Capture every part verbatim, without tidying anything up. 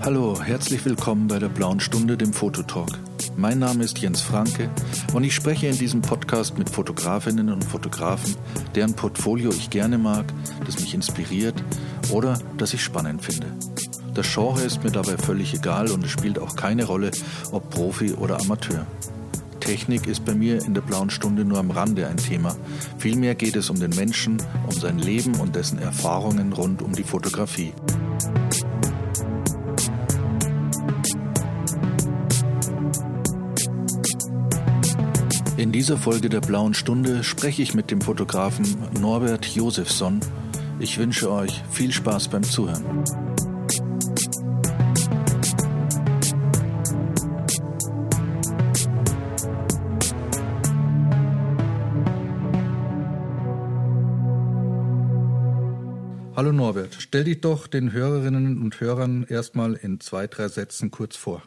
Hallo, herzlich willkommen bei der Blauen Stunde, dem Fototalk. Mein Name ist Jens Franke und ich spreche in diesem Podcast mit Fotografinnen und Fotografen, deren Portfolio ich gerne mag, das mich inspiriert oder das ich spannend finde. Das Genre ist mir dabei völlig egal und es spielt auch keine Rolle, ob Profi oder Amateur. Technik ist bei mir in der Blauen Stunde nur am Rande ein Thema. Vielmehr geht es um den Menschen, um sein Leben und dessen Erfahrungen rund um die Fotografie. In dieser Folge der Blauen Stunde spreche ich mit dem Fotografen Norbert Josefsson. Ich wünsche euch viel Spaß beim Zuhören. Hallo Norbert, stell dich doch den Hörerinnen und Hörern erstmal in zwei, drei Sätzen kurz vor.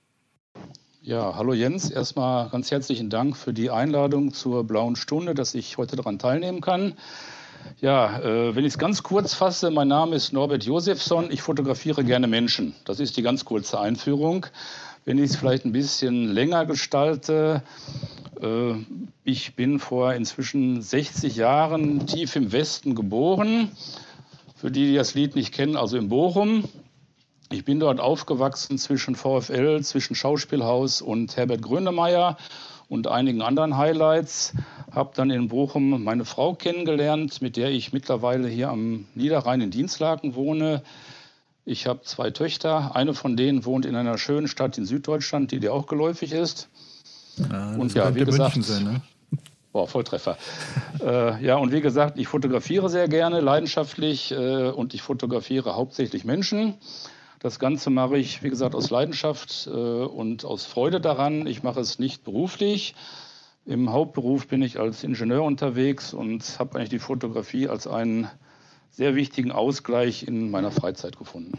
Ja, hallo Jens, erstmal ganz herzlichen Dank für die Einladung zur Blauen Stunde, dass ich heute daran teilnehmen kann. Ja, äh, wenn ich es ganz kurz fasse, mein Name ist Norbert Josefsson, ich fotografiere gerne Menschen. Das ist die ganz kurze Einführung. Wenn ich es vielleicht ein bisschen länger gestalte, äh, ich bin vor inzwischen sechzig Jahren tief im Westen geboren. Für die, die das Lied nicht kennen, also in Bochum. Ich bin dort aufgewachsen zwischen VfL, zwischen Schauspielhaus und Herbert Grönemeyer und einigen anderen Highlights. Habe dann in Bochum meine Frau kennengelernt, mit der ich mittlerweile hier am Niederrhein in Dinslaken wohne. Ich habe zwei Töchter. Eine von denen wohnt in einer schönen Stadt in Süddeutschland, die dir auch geläufig ist. Ja, das und ja, wie gesagt, sein, ne? Boah, Volltreffer. äh, ja, und wie gesagt, ich fotografiere sehr gerne, leidenschaftlich äh, und ich fotografiere hauptsächlich Menschen. Das Ganze mache ich, wie gesagt, aus Leidenschaft äh, und aus Freude daran. Ich mache es nicht beruflich. Im Hauptberuf bin ich als Ingenieur unterwegs und habe eigentlich die Fotografie als einen sehr wichtigen Ausgleich in meiner Freizeit gefunden.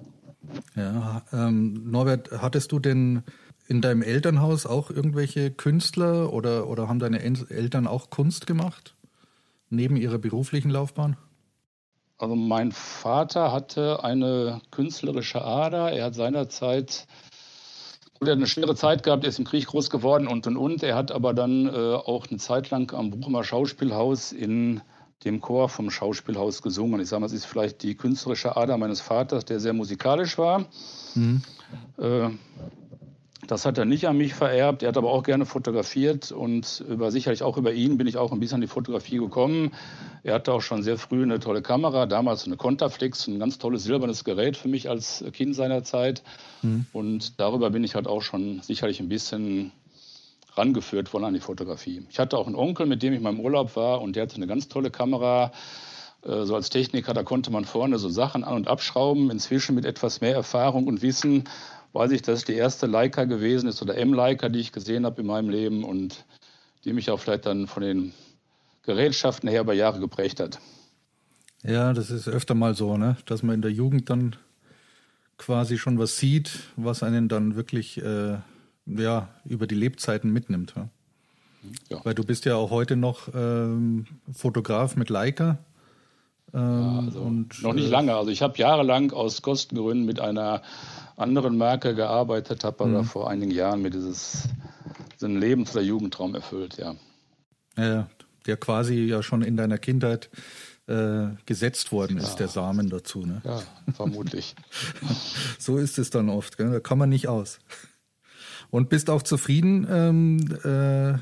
Ja, ähm, Norbert, hattest du denn in deinem Elternhaus auch irgendwelche Künstler oder, oder haben deine Eltern auch Kunst gemacht, neben ihrer beruflichen Laufbahn? Also mein Vater hatte eine künstlerische Ader. Er hat seinerzeit er hat eine schwere Zeit gehabt, er ist im Krieg groß geworden und und und. Er hat aber dann äh, auch eine Zeit lang am Bochumer Schauspielhaus in dem Chor vom Schauspielhaus gesungen. Ich sage mal, es ist vielleicht die künstlerische Ader meines Vaters, der sehr musikalisch war. Mhm. Äh, Das hat er nicht an mich vererbt, er hat aber auch gerne fotografiert und über, sicherlich auch über ihn bin ich auch ein bisschen an die Fotografie gekommen. Er hatte auch schon sehr früh eine tolle Kamera, damals eine Kontaflex, ein ganz tolles silbernes Gerät für mich als Kind seiner Zeit. Mhm. Und darüber bin ich halt auch schon sicherlich ein bisschen rangeführt worden an die Fotografie. Ich hatte auch einen Onkel, mit dem ich mal im Urlaub war und der hatte eine ganz tolle Kamera. So als Techniker, da konnte man vorne so Sachen an- und abschrauben. Inzwischen mit etwas mehr Erfahrung und Wissen weiß ich, dass es die erste Leica gewesen ist oder M-Leica, die ich gesehen habe in meinem Leben und die mich auch vielleicht dann von den Gerätschaften her über Jahre geprägt hat. Ja, das ist öfter mal so, ne, dass man in der Jugend dann quasi schon was sieht, was einen dann wirklich äh, ja, über die Lebzeiten mitnimmt. Ja? Ja. Weil du bist ja auch heute noch ähm, Fotograf mit Leica. Ähm, ja, also und, noch nicht äh, lange. Also ich habe jahrelang aus Kostengründen mit einer anderen Marke gearbeitet, habe aber vor einigen Jahren mir dieses so einen Lebens- oder Jugendtraum erfüllt, ja. Ja, der quasi ja schon in deiner Kindheit äh, gesetzt worden ja. ist, der Samen dazu, ne? Ja, vermutlich. So ist es dann oft, gell? Da kann man nicht aus. Und bist auch zufrieden ähm, äh,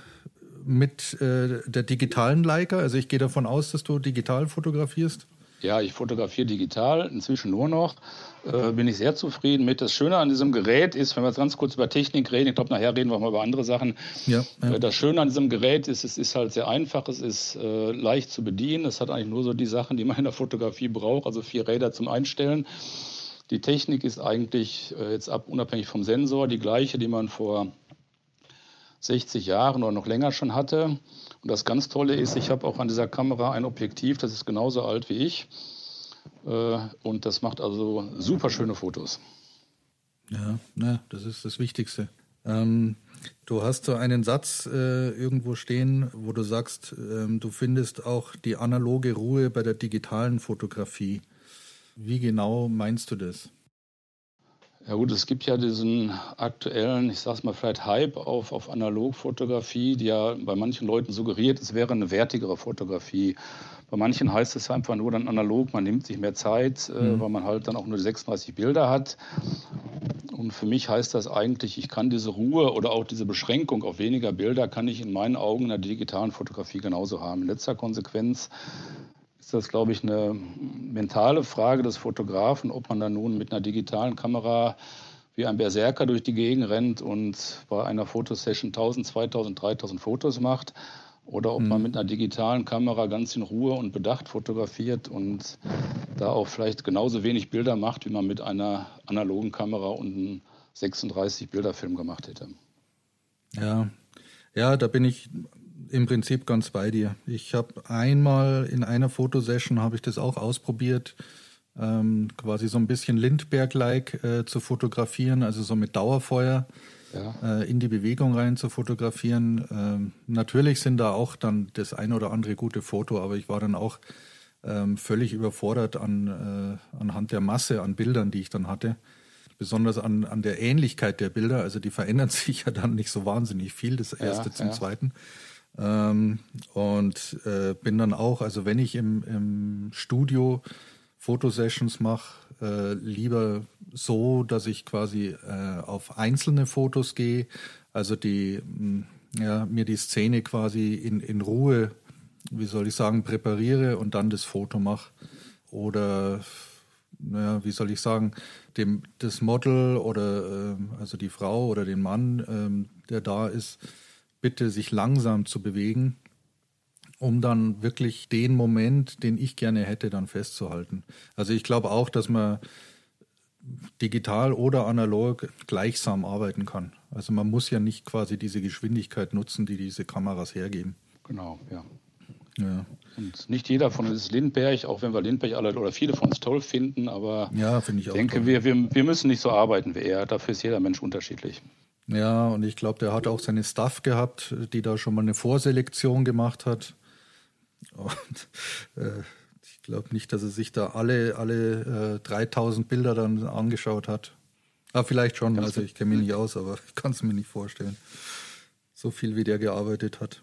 mit äh, der digitalen Leica? Also ich gehe davon aus, dass du digital fotografierst. Ja, ich fotografiere digital, inzwischen nur noch. Äh, bin ich sehr zufrieden mit. Das Schöne an diesem Gerät ist, wenn wir jetzt ganz kurz über Technik reden, ich glaube, nachher reden wir mal über andere Sachen. Ja, ja. Das Schöne an diesem Gerät ist, es ist halt sehr einfach, es ist äh, leicht zu bedienen. Es hat eigentlich nur so die Sachen, die man in der Fotografie braucht, also vier Räder zum Einstellen. Die Technik ist eigentlich äh, jetzt ab, unabhängig vom Sensor, die gleiche, die man vor sechzig Jahren oder noch länger schon hatte. Und das ganz Tolle ist, ich habe auch an dieser Kamera ein Objektiv, das ist genauso alt wie ich. Und das macht also super schöne Fotos. Ja, na, das ist das Wichtigste. Ähm, du hast so einen Satz äh, irgendwo stehen, wo du sagst, ähm, du findest auch die analoge Ruhe bei der digitalen Fotografie. Wie genau meinst du das? Ja gut, es gibt ja diesen aktuellen, ich sag's mal vielleicht Hype auf, auf Analogfotografie, die ja bei manchen Leuten suggeriert, es wäre eine wertigere Fotografie. Bei manchen heißt es einfach nur dann analog, man nimmt sich mehr Zeit, mhm. äh, weil man halt dann auch nur sechsunddreißig Bilder hat. Und für mich heißt das eigentlich, ich kann diese Ruhe oder auch diese Beschränkung auf weniger Bilder, kann ich in meinen Augen in der digitalen Fotografie genauso haben. In letzter Konsequenz ist das, glaube ich, eine mentale Frage des Fotografen, ob man dann nun mit einer digitalen Kamera wie ein Berserker durch die Gegend rennt und bei einer Fotosession tausend, zweitausend, dreitausend Fotos macht oder ob mhm. man mit einer digitalen Kamera ganz in Ruhe und bedacht fotografiert und da auch vielleicht genauso wenig Bilder macht, wie man mit einer analogen Kamera und einem sechsunddreißig-Bilder-Film gemacht hätte. Ja, ja, da bin ich im Prinzip ganz bei dir. Ich habe einmal in einer Fotosession habe ich das auch ausprobiert, ähm, quasi so ein bisschen Lindbergh-like äh, zu fotografieren, also so mit Dauerfeuer ja. äh, in die Bewegung rein zu fotografieren. Ähm, natürlich sind da auch dann das ein oder andere gute Foto, aber ich war dann auch ähm, völlig überfordert an, äh, anhand der Masse an Bildern, die ich dann hatte. Besonders an, an der Ähnlichkeit der Bilder, also die verändern sich ja dann nicht so wahnsinnig viel, das erste ja, zum ja. zweiten. Ähm, und äh, bin dann auch, also wenn ich im, im Studio Fotosessions mache, äh, lieber so, dass ich quasi äh, auf einzelne Fotos gehe, also die, mh, ja, mir die Szene quasi in, in Ruhe, wie soll ich sagen, präpariere und dann das Foto mache. Oder, naja, wie soll ich sagen, dem, das Model oder äh, also die Frau oder den Mann, ähm, der da ist, bitte sich langsam zu bewegen, um dann wirklich den Moment, den ich gerne hätte, dann festzuhalten. Also ich glaube auch, dass man digital oder analog gleichsam arbeiten kann. Also man muss ja nicht quasi diese Geschwindigkeit nutzen, die diese Kameras hergeben. Genau, ja. Ja. Und nicht jeder von uns ist Lindbergh, auch wenn wir Lindbergh alle oder viele von uns toll finden, aber ja, finde ich auch denke, toll. Wir, wir, wir müssen nicht so arbeiten wie er. Dafür ist jeder Mensch unterschiedlich. Ja, und ich glaube, der hat auch seine Staff gehabt, die da schon mal eine Vorselektion gemacht hat. Und äh, ich glaube nicht, dass er sich da alle, alle äh, dreitausend Bilder dann angeschaut hat. Ah, vielleicht schon, Kannst also ich kenne mich nicht aus, aber ich kann es mir nicht vorstellen. So viel, wie der gearbeitet hat.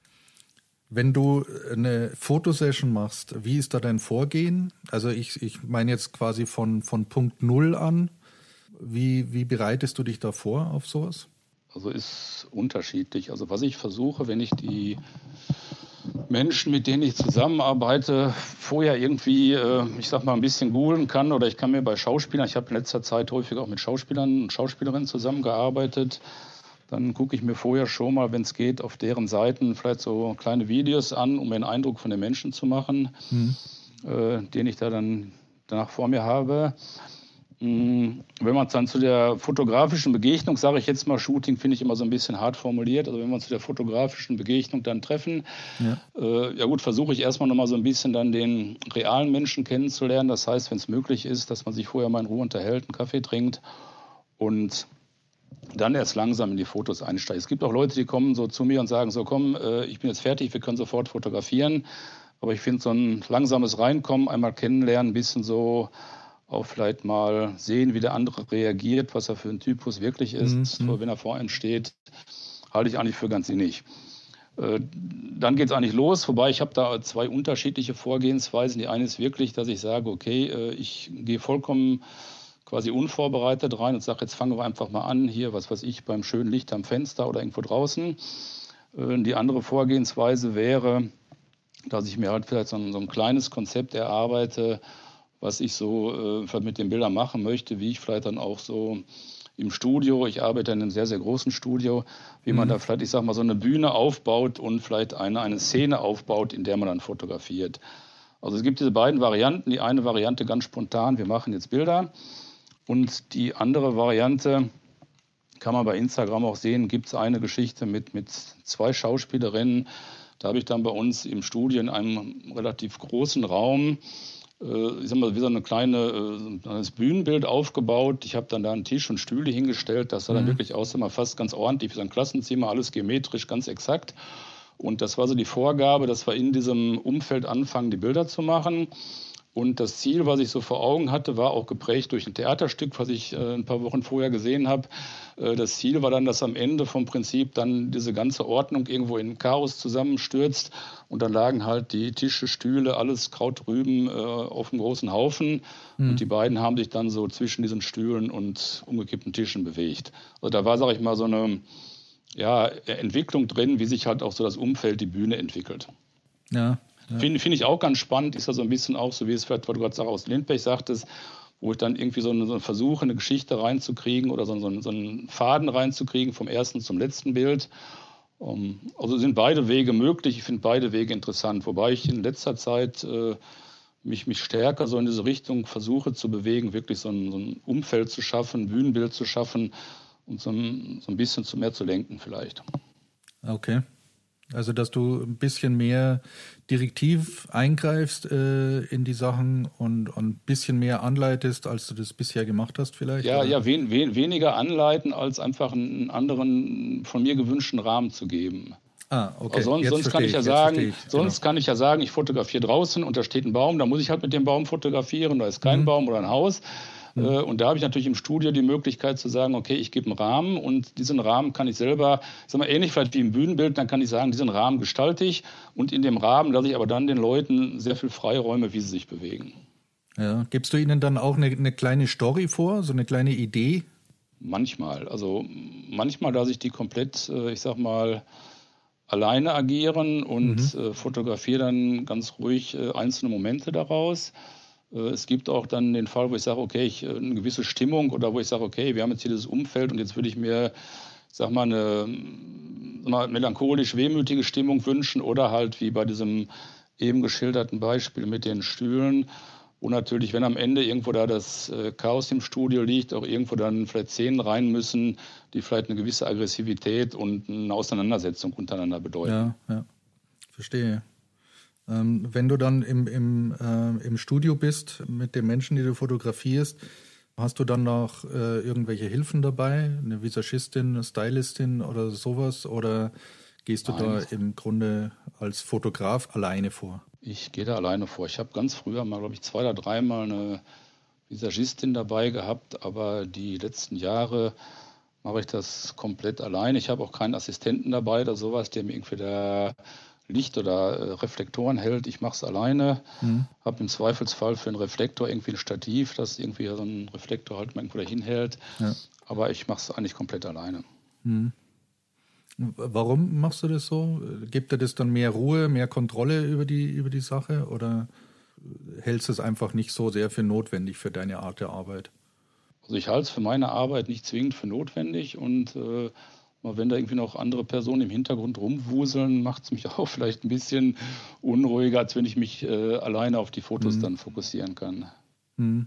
Wenn du eine Fotosession machst, wie ist da dein Vorgehen? Also ich, ich meine jetzt quasi von, von Punkt Null an. Wie, wie bereitest du dich da vor auf sowas? Also ist unterschiedlich. Also was ich versuche, wenn ich die Menschen, mit denen ich zusammenarbeite, vorher irgendwie, äh, ich sag mal, ein bisschen googeln kann oder ich kann mir bei Schauspielern, ich habe in letzter Zeit häufig auch mit Schauspielern und Schauspielerinnen zusammengearbeitet, dann gucke ich mir vorher schon mal, wenn es geht, auf deren Seiten vielleicht so kleine Videos an, um mir einen Eindruck von den Menschen zu machen, mhm. äh, den ich da dann danach vor mir habe. Wenn man dann zu der fotografischen Begegnung, sage ich jetzt mal, Shooting finde ich immer so ein bisschen hart formuliert, also wenn wir uns zu der fotografischen Begegnung dann treffen, ja, äh, ja gut, versuche ich erstmal nochmal so ein bisschen dann den realen Menschen kennenzulernen. Das heißt, wenn es möglich ist, dass man sich vorher mal in Ruhe unterhält, einen Kaffee trinkt und dann erst langsam in die Fotos einsteigt. Es gibt auch Leute, die kommen so zu mir und sagen so, komm, äh, ich bin jetzt fertig, wir können sofort fotografieren. Aber ich finde so ein langsames Reinkommen, einmal kennenlernen, ein bisschen so auch vielleicht mal sehen, wie der andere reagiert, was er für ein Typus wirklich ist, mhm. wenn er vor einem steht, halte ich eigentlich für ganz sinnig. Äh, dann geht es eigentlich los, wobei ich habe da zwei unterschiedliche Vorgehensweisen. Die eine ist wirklich, dass ich sage, okay, äh, ich gehe vollkommen quasi unvorbereitet rein und sage, jetzt fangen wir einfach mal an, hier, was weiß ich, beim schönen Licht am Fenster oder irgendwo draußen. Äh, die andere Vorgehensweise wäre, dass ich mir halt vielleicht so ein, so ein kleines Konzept erarbeite, was ich so äh, mit den Bildern machen möchte, wie ich vielleicht dann auch so im Studio, ich arbeite in einem sehr, sehr großen Studio, wie man mhm. da vielleicht, ich sag mal, so eine Bühne aufbaut und vielleicht eine, eine Szene aufbaut, in der man dann fotografiert. Also es gibt diese beiden Varianten. Die eine Variante ganz spontan, wir machen jetzt Bilder. Und die andere Variante, kann man bei Instagram auch sehen, gibt es eine Geschichte mit, mit zwei Schauspielerinnen. Da habe ich dann bei uns im Studio in einem relativ großen Raum, ich sag mal, wie so eine kleine äh, Bühnenbild aufgebaut. Ich habe dann da einen Tisch und Stühle hingestellt. Das sah dann mhm. wirklich aus, immer fast ganz ordentlich wie so ein Klassenzimmer, alles geometrisch, ganz exakt. Und das war so die Vorgabe, dass wir in diesem Umfeld anfangen, die Bilder zu machen. Und das Ziel, was ich so vor Augen hatte, war auch geprägt durch ein Theaterstück, was ich äh, ein paar Wochen vorher gesehen habe. Äh, das Ziel war dann, dass am Ende vom Prinzip dann diese ganze Ordnung irgendwo in Chaos zusammenstürzt. Und dann lagen halt die Tische, Stühle, alles Kraut, Rüben äh, auf einem großen Haufen. Mhm. Und die beiden haben sich dann so zwischen diesen Stühlen und umgekippten Tischen bewegt. Also da war, sag ich mal, so eine ja, Entwicklung drin, wie sich halt auch so das Umfeld, die Bühne entwickelt. Ja. Ja. Finde find ich auch ganz spannend, ist ja so ein bisschen auch so, wie es vielleicht, was du gerade aus Lindbergh sagtest, wo ich dann irgendwie so eine, so eine versuche, eine Geschichte reinzukriegen oder so, so, so einen Faden reinzukriegen vom ersten zum letzten Bild. Um, also sind beide Wege möglich, ich finde beide Wege interessant, wobei ich in letzter Zeit äh, mich, mich stärker so in diese Richtung versuche zu bewegen, wirklich so ein, so ein Umfeld zu schaffen, ein Bühnenbild zu schaffen und so ein, so ein bisschen zu mehr zu lenken vielleicht. Okay. Also, dass du ein bisschen mehr direktiv eingreifst äh, in die Sachen und, und ein bisschen mehr anleitest, als du das bisher gemacht hast vielleicht? Ja, oder? ja, wen, wen, weniger anleiten, als einfach einen anderen von mir gewünschten Rahmen zu geben. Ah, okay. Also sonst, sonst kann ich ja ich, sagen, ich, sonst genau. kann ich ja sagen, ich fotografiere draußen und da steht ein Baum, da muss ich halt mit dem Baum fotografieren, da ist kein mhm. Baum oder ein Haus. Mhm. Und da habe ich natürlich im Studio die Möglichkeit zu sagen, okay, ich gebe einen Rahmen und diesen Rahmen kann ich selber, ich sag mal, ähnlich vielleicht wie im Bühnenbild, dann kann ich sagen, diesen Rahmen gestalte ich und in dem Rahmen lasse ich aber dann den Leuten sehr viel Freiräume, wie sie sich bewegen. Ja, gibst du ihnen dann auch eine, eine kleine Story vor, so eine kleine Idee? Manchmal, also manchmal lasse ich die komplett, ich sag mal, alleine agieren und mhm. äh, fotografiere dann ganz ruhig äh, einzelne Momente daraus. Es gibt auch dann den Fall, wo ich sage, okay, ich, eine gewisse Stimmung oder wo ich sage, okay, wir haben jetzt hier dieses Umfeld und jetzt würde ich mir, sag mal, eine mal, melancholisch-wehmütige Stimmung wünschen oder halt wie bei diesem eben geschilderten Beispiel mit den Stühlen, wo natürlich, wenn am Ende irgendwo da das äh, Chaos im Studio liegt, auch irgendwo dann vielleicht Szenen rein müssen, die vielleicht eine gewisse Aggressivität und eine Auseinandersetzung untereinander bedeuten. Ja, ja, verstehe. Ähm, wenn du dann im, im, äh, im Studio bist mit den Menschen, die du fotografierst, hast du dann noch äh, irgendwelche Hilfen dabei? Eine Visagistin, eine Stylistin oder sowas? Oder gehst du Nein. da im Grunde als Fotograf alleine vor? Ich gehe da alleine vor. Ich habe ganz früher mal, glaube ich, zwei oder dreimal eine Visagistin dabei gehabt, aber die letzten Jahre mache ich das komplett alleine. Ich habe auch keinen Assistenten dabei oder sowas, der mir irgendwie da Licht oder äh, Reflektoren hält. Ich mache es alleine. Mhm. Habe im Zweifelsfall für einen Reflektor irgendwie ein Stativ, das irgendwie so einen Reflektor halt mal irgendwo dahin hält. Ja. Aber ich mache es eigentlich komplett alleine. Mhm. Warum machst du das so? Gibt dir das dann mehr Ruhe, mehr Kontrolle über die, über die Sache oder hältst du es einfach nicht so sehr für notwendig für deine Art der Arbeit? Also ich halte es für meine Arbeit nicht zwingend für notwendig und äh, wenn da irgendwie noch andere Personen im Hintergrund rumwuseln, macht es mich auch vielleicht ein bisschen unruhiger, als wenn ich mich äh, alleine auf die Fotos mhm. dann fokussieren kann. Mhm.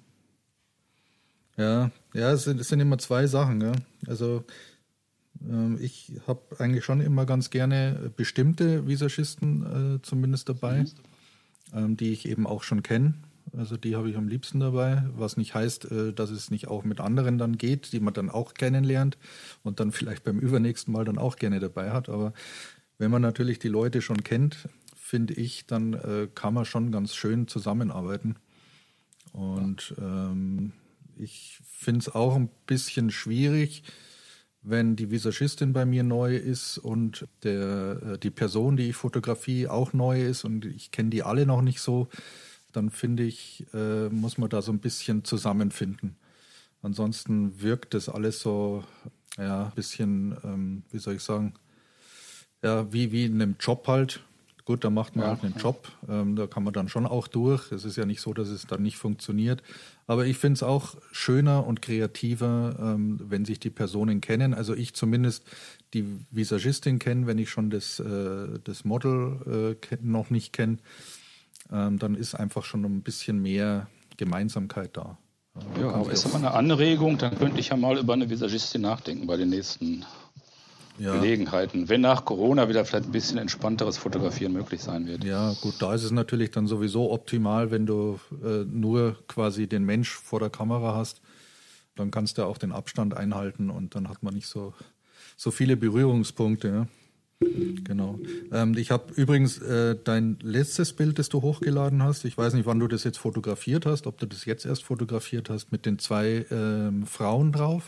Ja, ja, es sind, es sind immer zwei Sachen. Ja? Also ähm, ich habe eigentlich schon immer ganz gerne bestimmte Visagisten äh, zumindest dabei, mhm. ähm, die ich eben auch schon kenne. Also die habe ich am liebsten dabei, was nicht heißt, dass es nicht auch mit anderen dann geht, die man dann auch kennenlernt und dann vielleicht beim übernächsten Mal dann auch gerne dabei hat. Aber wenn man natürlich die Leute schon kennt, finde ich, dann äh, kann man schon ganz schön zusammenarbeiten. Und ähm, ich finde es auch ein bisschen schwierig, wenn die Visagistin bei mir neu ist und der, die Person, die ich fotografiere, auch neu ist und ich kenne die alle noch nicht so. Dann finde ich, äh, muss man da so ein bisschen zusammenfinden. Ansonsten wirkt das alles so, ja, ein bisschen, ähm, wie soll ich sagen, ja, wie, wie in einem Job halt. Gut, da macht man ja, halt einen ja. Job, ähm, da kann man dann schon auch durch. Es ist ja nicht so, dass es dann nicht funktioniert. Aber ich finde es auch schöner und kreativer, ähm, wenn sich die Personen kennen. Also ich zumindest die Visagistin kenne, wenn ich schon das, äh, das Model äh, noch nicht kenne. Ähm, dann ist einfach schon ein bisschen mehr Gemeinsamkeit da. Ja, aber ist aber eine Anregung, dann könnte ich ja mal über eine Visagistin nachdenken bei den nächsten ja. Gelegenheiten, wenn nach Corona wieder vielleicht ein bisschen entspannteres Fotografieren möglich sein wird. Ja, gut, da ist es natürlich dann sowieso optimal, wenn du äh, nur quasi den Mensch vor der Kamera hast, dann kannst du auch den Abstand einhalten und dann hat man nicht so, so viele Berührungspunkte. Ja. Genau. Ähm, ich habe übrigens äh, dein letztes Bild, das du hochgeladen hast, ich weiß nicht, wann du das jetzt fotografiert hast, ob du das jetzt erst fotografiert hast, mit den zwei ähm, Frauen drauf.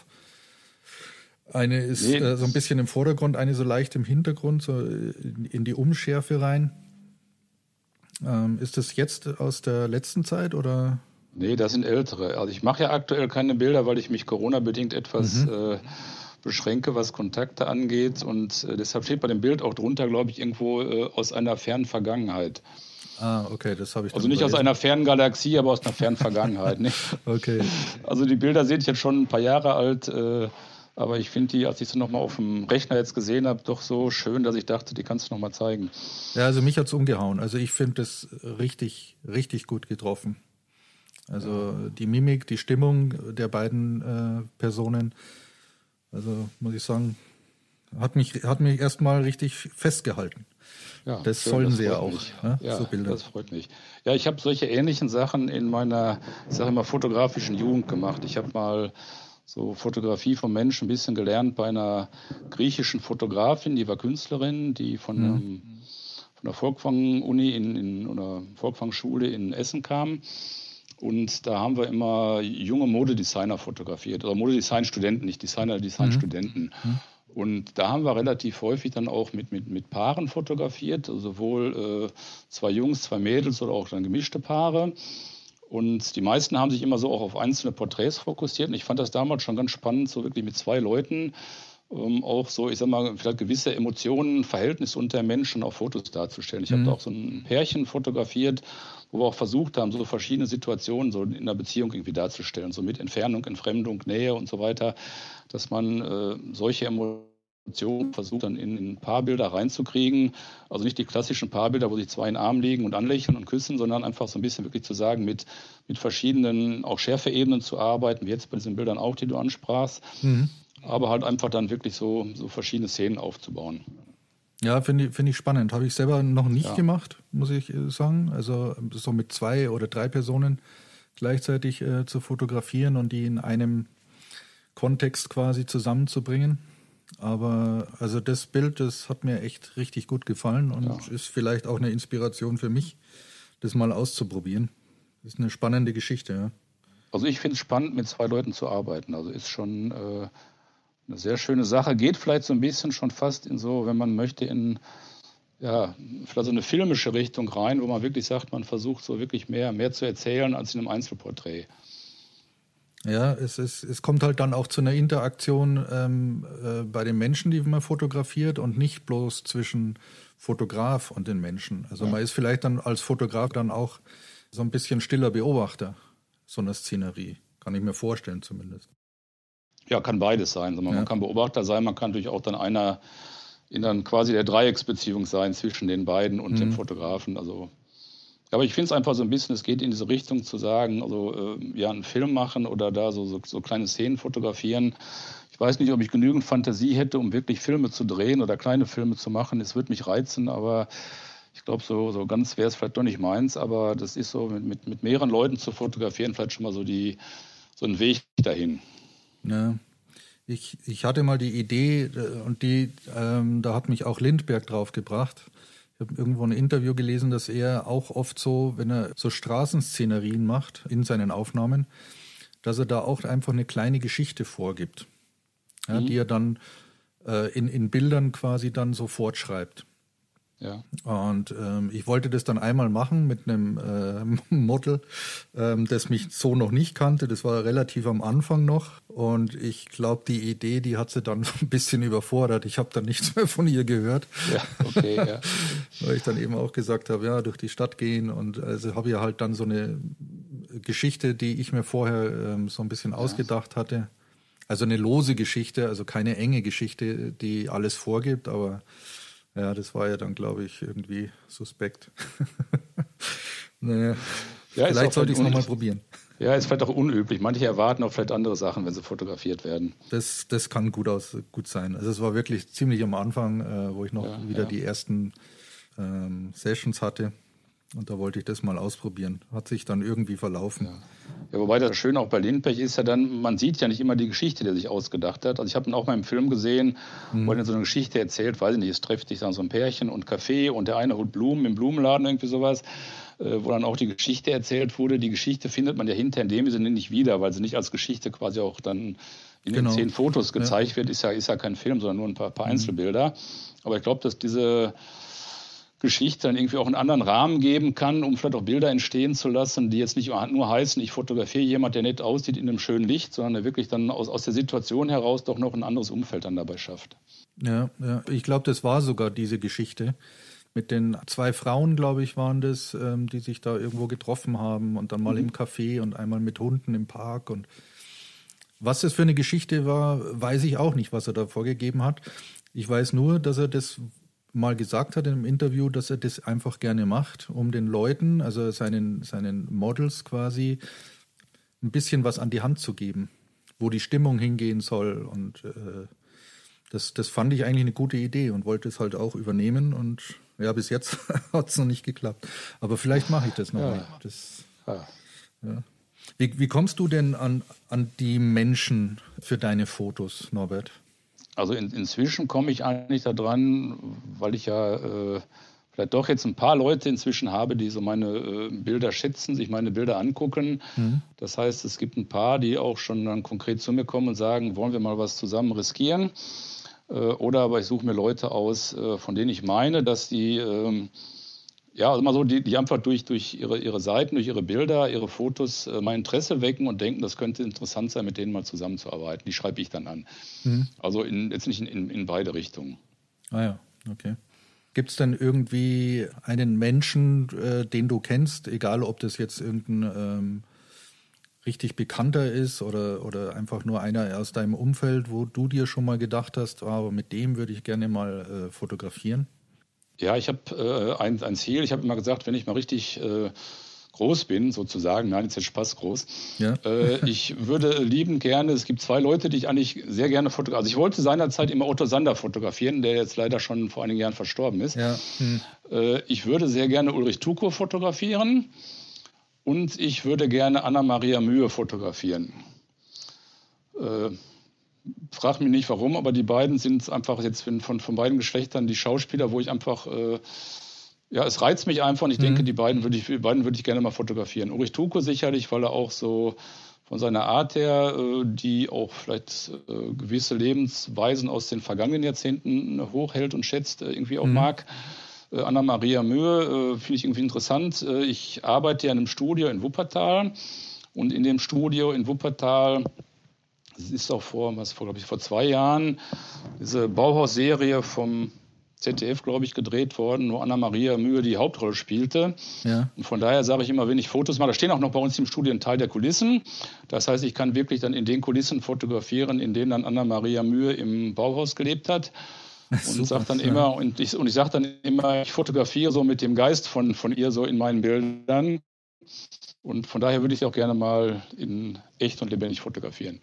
Eine ist nee. äh, so ein bisschen im Vordergrund, eine so leicht im Hintergrund, so in, in die Unschärfe rein. Ähm, ist das jetzt aus der letzten Zeit oder? Nee, das sind ältere. Also ich mache ja aktuell keine Bilder, weil ich mich Corona-bedingt etwas mhm. äh, beschränke, was Kontakte angeht. Und äh, deshalb steht bei dem Bild auch drunter, glaube ich, irgendwo äh, aus einer fernen Vergangenheit. Ah, okay, das habe ich dann Also nicht überlesen. Aus einer fernen Galaxie, aber aus einer fernen Vergangenheit. Ne? Okay. Also die Bilder sind jetzt schon ein paar Jahre alt, äh, aber ich finde die, als ich sie nochmal auf dem Rechner jetzt gesehen habe, doch so schön, dass ich dachte, die kannst du nochmal zeigen. Ja, also mich hat's umgehauen. Also ich finde das richtig, richtig gut getroffen. Also ja. Die Mimik, die Stimmung der beiden äh, Personen, also muss ich sagen, hat mich, hat mich erstmal richtig festgehalten. Ja, das schön, sollen das sie ja auch, ne? Ja, so Bilder. Das freut mich. Ja, ich habe solche ähnlichen Sachen in meiner, ich sage mal, fotografischen Jugend gemacht. Ich habe mal so Fotografie von Menschen ein bisschen gelernt bei einer griechischen Fotografin, die war Künstlerin, die von, mhm. einem, von der Folkwang-Uni in, in, oder Folkwang-Schule in Essen kam. Und da haben wir immer junge Modedesigner fotografiert, oder Modedesign-Studenten, nicht Designer, Design-Studenten. Mhm. Und da haben wir relativ häufig dann auch mit, mit, mit Paaren fotografiert, also sowohl äh, zwei Jungs, zwei Mädels oder auch dann gemischte Paare. Und die meisten haben sich immer so auch auf einzelne Porträts fokussiert. Und ich fand das damals schon ganz spannend, so wirklich mit zwei Leuten ähm, auch so, ich sag mal, vielleicht gewisse Emotionen, Verhältnisse unter Menschen auf Fotos darzustellen. Ich mhm. habe da auch so ein Pärchen fotografiert, wo wir auch versucht haben, so verschiedene Situationen so in einer Beziehung irgendwie darzustellen, so mit Entfernung, Entfremdung, Nähe und so weiter, dass man äh, solche Emotionen versucht dann in, in Paarbilder reinzukriegen. Also nicht die klassischen Paarbilder, wo sich zwei in den Arm liegen und anlächeln und küssen, sondern einfach so ein bisschen wirklich zu sagen, mit, mit verschiedenen, auch Schärfeebenen zu arbeiten, wie jetzt bei diesen Bildern auch, die du ansprachst, mhm. aber halt einfach dann wirklich so, so verschiedene Szenen aufzubauen. Ja, finde ich, finde ich spannend. Habe ich selber noch nicht ja. gemacht, muss ich sagen. Also so mit zwei oder drei Personen gleichzeitig äh, zu fotografieren und die in einem Kontext quasi zusammenzubringen. Aber also das Bild, das hat mir echt richtig gut gefallen und ja. ist vielleicht auch eine Inspiration für mich, das mal auszuprobieren. Das ist eine spannende Geschichte, ja. Also ich finde es spannend, mit zwei Leuten zu arbeiten. Also ist schon äh, eine sehr schöne Sache. Geht vielleicht so ein bisschen schon fast in so, wenn man möchte, in ja, vielleicht so eine filmische Richtung rein, wo man wirklich sagt, man versucht so wirklich mehr, mehr zu erzählen als in einem Einzelporträt. Ja, es, ist, es kommt halt dann auch zu einer Interaktion ähm, äh, bei den Menschen, die man fotografiert und nicht bloß zwischen Fotograf und den Menschen. Also ja. man ist vielleicht dann als Fotograf dann auch so ein bisschen stiller Beobachter so einer Szenerie. Kann ich mir vorstellen zumindest. Ja, kann beides sein. Also man ja. kann Beobachter sein, man kann natürlich auch dann einer in dann quasi der Dreiecksbeziehung sein zwischen den beiden und mhm. dem Fotografen. Also aber ich finde es einfach so ein bisschen, es geht in diese Richtung zu sagen, also äh, ja, einen Film machen oder da so, so, so kleine Szenen fotografieren. Ich weiß nicht, ob ich genügend Fantasie hätte, um wirklich Filme zu drehen oder kleine Filme zu machen. Es würde mich reizen, aber ich glaube, so, so ganz wäre es vielleicht doch nicht meins. Aber das ist so, mit, mit, mit mehreren Leuten zu fotografieren, vielleicht schon mal so, die, so ein Weg dahin. Ja. Ich, ich hatte mal die Idee, und die, ähm, da hat mich auch Lindbergh drauf gebracht. Ich habe irgendwo ein Interview gelesen, dass er auch oft so, wenn er so Straßenszenerien macht in seinen Aufnahmen, dass er da auch einfach eine kleine Geschichte vorgibt, ja, mhm. die er dann äh, in, in Bildern quasi dann so fortschreibt. Ja. Und ähm, ich wollte das dann einmal machen mit einem äh, Model, ähm, das mich so noch nicht kannte. Das war relativ am Anfang noch. Und ich glaube, die Idee, die hat sie dann ein bisschen überfordert. Ich habe dann nichts mehr von ihr gehört. Ja, okay, ja. Weil ich dann eben auch gesagt habe, ja, durch die Stadt gehen. Und also habe ich halt dann so eine Geschichte, die ich mir vorher ähm, so ein bisschen ja. ausgedacht hatte. Also eine lose Geschichte, also keine enge Geschichte, die alles vorgibt, aber ja, das war ja dann, glaube ich, irgendwie suspekt. naja, ja, vielleicht sollte ich es nochmal probieren. Ja, ist vielleicht auch unüblich. Manche erwarten auch vielleicht andere Sachen, wenn sie fotografiert werden. Das, das kann gut, aus, gut sein. Also es war wirklich ziemlich am Anfang, äh, wo ich noch ja, wieder ja. die ersten ähm, Sessions hatte. Und da wollte ich das mal ausprobieren. Hat sich dann irgendwie verlaufen. Ja. Ja, wobei das Schöne auch bei Lindbergh ist ja dann, man sieht ja nicht immer die Geschichte, die er sich ausgedacht hat. Also ich habe ihn auch mal im Film gesehen, mhm. wo er so eine Geschichte erzählt, weiß ich nicht, es trifft sich dann so ein Pärchen und Kaffee und der eine holt Blumen im Blumenladen, irgendwie sowas, äh, wo dann auch die Geschichte erzählt wurde. Die Geschichte findet man ja hinterher in dem Sinne nicht wieder, weil sie nicht als Geschichte quasi auch dann in genau. den zehn Fotos gezeigt ja. wird. Ist ja, ist ja kein Film, sondern nur ein paar, paar mhm. Einzelbilder. Aber ich glaube, dass diese Geschichte dann irgendwie auch einen anderen Rahmen geben kann, um vielleicht auch Bilder entstehen zu lassen, die jetzt nicht nur heißen, ich fotografiere jemand, der nett aussieht in einem schönen Licht, sondern der wirklich dann aus, aus der Situation heraus doch noch ein anderes Umfeld dann dabei schafft. Ja, ja. Ich glaube, das war sogar diese Geschichte mit den zwei Frauen, glaube ich, waren das, ähm, die sich da irgendwo getroffen haben und dann mal mhm. im Café und einmal mit Hunden im Park. Und was das für eine Geschichte war, weiß ich auch nicht, was er da vorgegeben hat. Ich weiß nur, dass er das mal gesagt hat in einem Interview, dass er das einfach gerne macht, um den Leuten, also seinen, seinen Models quasi, ein bisschen was an die Hand zu geben, wo die Stimmung hingehen soll. Und äh, das, das fand ich eigentlich eine gute Idee und wollte es halt auch übernehmen. Und ja, bis jetzt hat es noch nicht geklappt. Aber vielleicht mache ich das noch. Ja. Das, ja. Ja. Wie, wie kommst du denn an, an die Menschen für deine Fotos, Norbert? Also in, inzwischen komme ich eigentlich da dran, weil ich ja äh, vielleicht doch jetzt ein paar Leute inzwischen habe, die so meine äh, Bilder schätzen, sich meine Bilder angucken. Mhm. Das heißt, es gibt ein paar, die auch schon dann konkret zu mir kommen und sagen, wollen wir mal was zusammen riskieren? Äh, oder aber ich suche mir Leute aus, äh, von denen ich meine, dass die, äh, ja, also mal so, die, die einfach durch, durch ihre, ihre Seiten, durch ihre Bilder, ihre Fotos äh, mein Interesse wecken und denken, das könnte interessant sein, mit denen mal zusammenzuarbeiten. Die schreibe ich dann an. Mhm. Also in, jetzt nicht in, in beide Richtungen. Ah ja, okay. Gibt es denn irgendwie einen Menschen, äh, den du kennst, egal ob das jetzt irgendein ähm, richtig Bekannter ist oder, oder einfach nur einer aus deinem Umfeld, wo du dir schon mal gedacht hast, oh, mit dem würde ich gerne mal äh, fotografieren? Ja, ich habe äh, ein, ein Ziel. Ich habe immer gesagt, wenn ich mal richtig äh, groß bin, sozusagen, nein, jetzt ist Spaß groß, ja. äh, ich würde liebend gerne, es gibt zwei Leute, die ich eigentlich sehr gerne fotografiere. Also ich wollte seinerzeit immer Otto Sander fotografieren, der jetzt leider schon vor einigen Jahren verstorben ist. Ja. Hm. Äh, ich würde sehr gerne Ulrich Tuko fotografieren und ich würde gerne Anna-Maria Mühe fotografieren. Äh, Frag mich nicht warum, aber die beiden sind einfach jetzt von, von beiden Geschlechtern die Schauspieler, wo ich einfach, äh, ja, es reizt mich einfach und ich mhm. denke, die beiden würde ich, die beiden würde ich gerne mal fotografieren. Ulrich Tuko sicherlich, weil er auch so von seiner Art her, äh, die auch vielleicht äh, gewisse Lebensweisen aus den vergangenen Jahrzehnten hochhält und schätzt, äh, irgendwie auch mhm. mag. Äh, Anna-Maria Mühe äh, finde ich irgendwie interessant. Äh, ich arbeite ja in einem Studio in Wuppertal und in dem Studio in Wuppertal, es ist auch vor, was vor, glaube ich, vor zwei Jahren diese Bauhaus-Serie vom Z D F, glaube ich, gedreht worden, wo Anna-Maria Mühe die Hauptrolle spielte. Ja. Und von daher sage ich immer, wenn ich Fotos mache, da stehen auch noch bei uns im Studio ein Teil der Kulissen. Das heißt, ich kann wirklich dann in den Kulissen fotografieren, in denen dann Anna-Maria Mühe im Bauhaus gelebt hat. Und sage dann immer, ja. und ich, und ich sage dann immer, ich fotografiere so mit dem Geist von, von ihr so in meinen Bildern. Und von daher würde ich auch gerne mal in echt und lebendig fotografieren.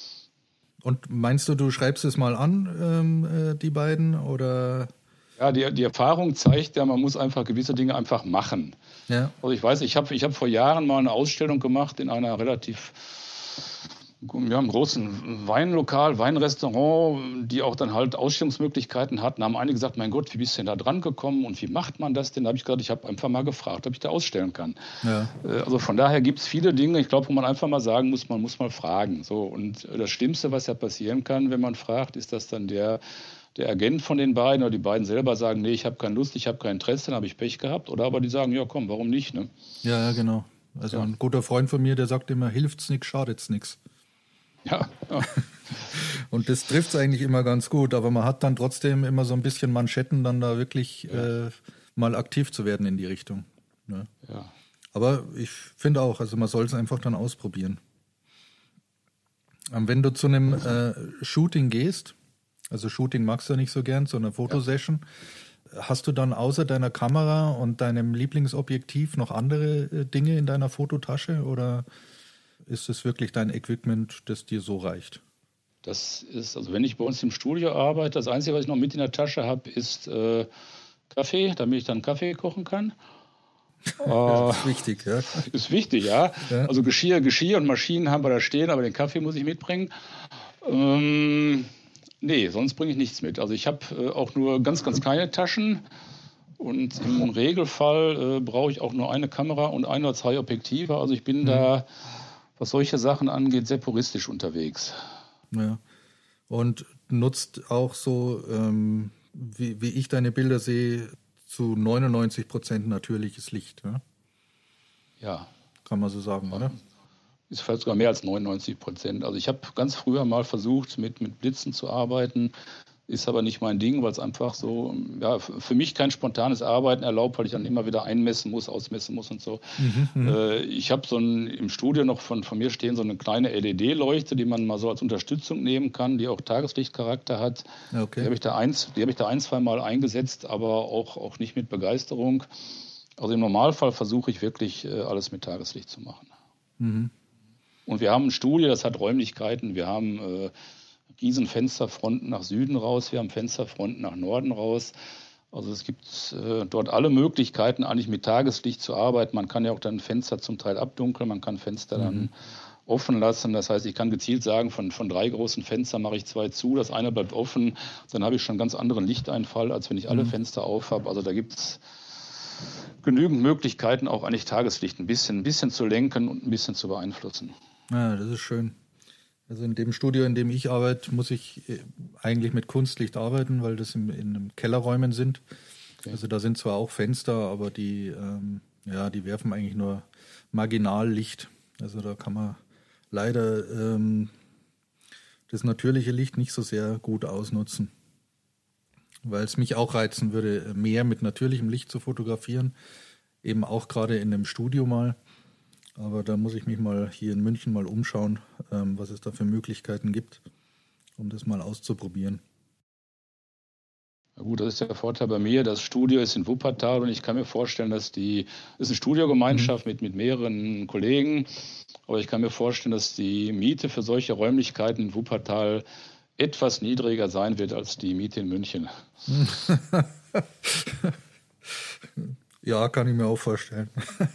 Und meinst du, du schreibst es mal an, ähm, äh, die beiden, oder? Ja, die, die Erfahrung zeigt ja, man muss einfach gewisse Dinge einfach machen. Ja. Also ich weiß, ich habe ich hab vor Jahren mal eine Ausstellung gemacht in einer relativ, wir haben einen großen Weinlokal, Weinrestaurant, die auch dann halt Ausstellungsmöglichkeiten hatten. Da haben einige gesagt, mein Gott, wie bist du denn da dran gekommen und wie macht man das denn? Da habe ich gesagt, ich habe einfach mal gefragt, ob ich da ausstellen kann. Ja. Also von daher gibt es viele Dinge, ich glaube, wo man einfach mal sagen muss, man muss mal fragen. So, und das Schlimmste, was ja passieren kann, wenn man fragt, ist, dass dann der, der Agent von den beiden oder die beiden selber sagen, nee, ich habe keine Lust, ich habe kein Interesse, dann habe ich Pech gehabt. Oder aber die sagen, ja komm, warum nicht? Ne? Ja, ja, genau. Also ja. Ein guter Freund von mir, der sagt immer, hilft's nix, schadet's nix. Ja, ja. Und das trifft es eigentlich immer ganz gut, aber man hat dann trotzdem immer so ein bisschen Manschetten, dann da wirklich ja. äh, mal aktiv zu werden in die Richtung. Ne? Ja. Aber ich finde auch, also man soll es einfach dann ausprobieren. Ähm, wenn du zu einem äh, Shooting gehst, also Shooting magst du ja nicht so gern, so eine Fotosession, ja. hast du dann außer deiner Kamera und deinem Lieblingsobjektiv noch andere äh, Dinge in deiner Fototasche oder ist es wirklich dein Equipment, das dir so reicht? Das ist, also wenn ich bei uns im Studio arbeite, das Einzige, was ich noch mit in der Tasche habe, ist äh, Kaffee, damit ich dann Kaffee kochen kann. Das ist wichtig, ja. Ist wichtig, ja. ja. Also Geschirr, Geschirr und Maschinen haben wir da stehen, aber den Kaffee muss ich mitbringen. Ähm, nee, sonst bringe ich nichts mit. Also ich habe äh, auch nur ganz, ganz kleine Taschen und im Regelfall äh, brauche ich auch nur eine Kamera und ein oder zwei Objektive. Also ich bin mhm. da, was solche Sachen angeht, sehr puristisch unterwegs. Ja. Und nutzt auch so, ähm, wie, wie ich deine Bilder sehe, zu neunundneunzig Prozent natürliches Licht. Ne? Ja. Kann man so sagen, oder? Ist vielleicht sogar mehr als neunundneunzig Prozent. Also ich habe ganz früher mal versucht, mit, mit Blitzen zu arbeiten. Ist aber nicht mein Ding, weil es einfach so, ja, für mich kein spontanes Arbeiten erlaubt, weil ich dann immer wieder einmessen muss, ausmessen muss und so. Mhm, äh, ich habe so ein, im Studio noch von, von mir stehen so eine kleine L E D-Leuchte, die man mal so als Unterstützung nehmen kann, die auch Tageslichtcharakter hat. Okay. Die habe ich da ein, die habe ich da ein, zwei Mal eingesetzt, aber auch, auch nicht mit Begeisterung. Also im Normalfall versuche ich wirklich äh, alles mit Tageslicht zu machen. Mhm. Und wir haben ein Studio, das hat Räumlichkeiten, wir haben äh, riesen Fensterfronten nach Süden raus, wir haben Fensterfronten nach Norden raus. Also es gibt äh, dort alle Möglichkeiten, eigentlich mit Tageslicht zu arbeiten. Man kann ja auch dann Fenster zum Teil abdunkeln, man kann Fenster mhm. dann offen lassen. Das heißt, ich kann gezielt sagen, von, von drei großen Fenstern mache ich zwei zu, das eine bleibt offen. Dann habe ich schon einen ganz anderen Lichteinfall, als wenn ich alle mhm. Fenster auf habe. Also da gibt es genügend Möglichkeiten, auch eigentlich Tageslicht ein bisschen, ein bisschen zu lenken und ein bisschen zu beeinflussen. Ja, das ist schön. Also in dem Studio, in dem ich arbeite, muss ich eigentlich mit Kunstlicht arbeiten, weil das in, in Kellerräumen sind. Okay. Also da sind zwar auch Fenster, aber die, ähm, ja, die werfen eigentlich nur marginal Licht. Also da kann man leider ähm, das natürliche Licht nicht so sehr gut ausnutzen. Weil es mich auch reizen würde, mehr mit natürlichem Licht zu fotografieren. Eben auch gerade in einem Studio mal. Aber da muss ich mich mal hier in München mal umschauen, ähm, was es da für Möglichkeiten gibt, um das mal auszuprobieren. Na gut, das ist der Vorteil bei mir. Das Studio ist in Wuppertal und ich kann mir vorstellen, dass die, das ist eine Studiogemeinschaft mhm. mit, mit mehreren Kollegen, aber ich kann mir vorstellen, dass die Miete für solche Räumlichkeiten in Wuppertal etwas niedriger sein wird als die Miete in München. Ja, kann ich mir auch vorstellen.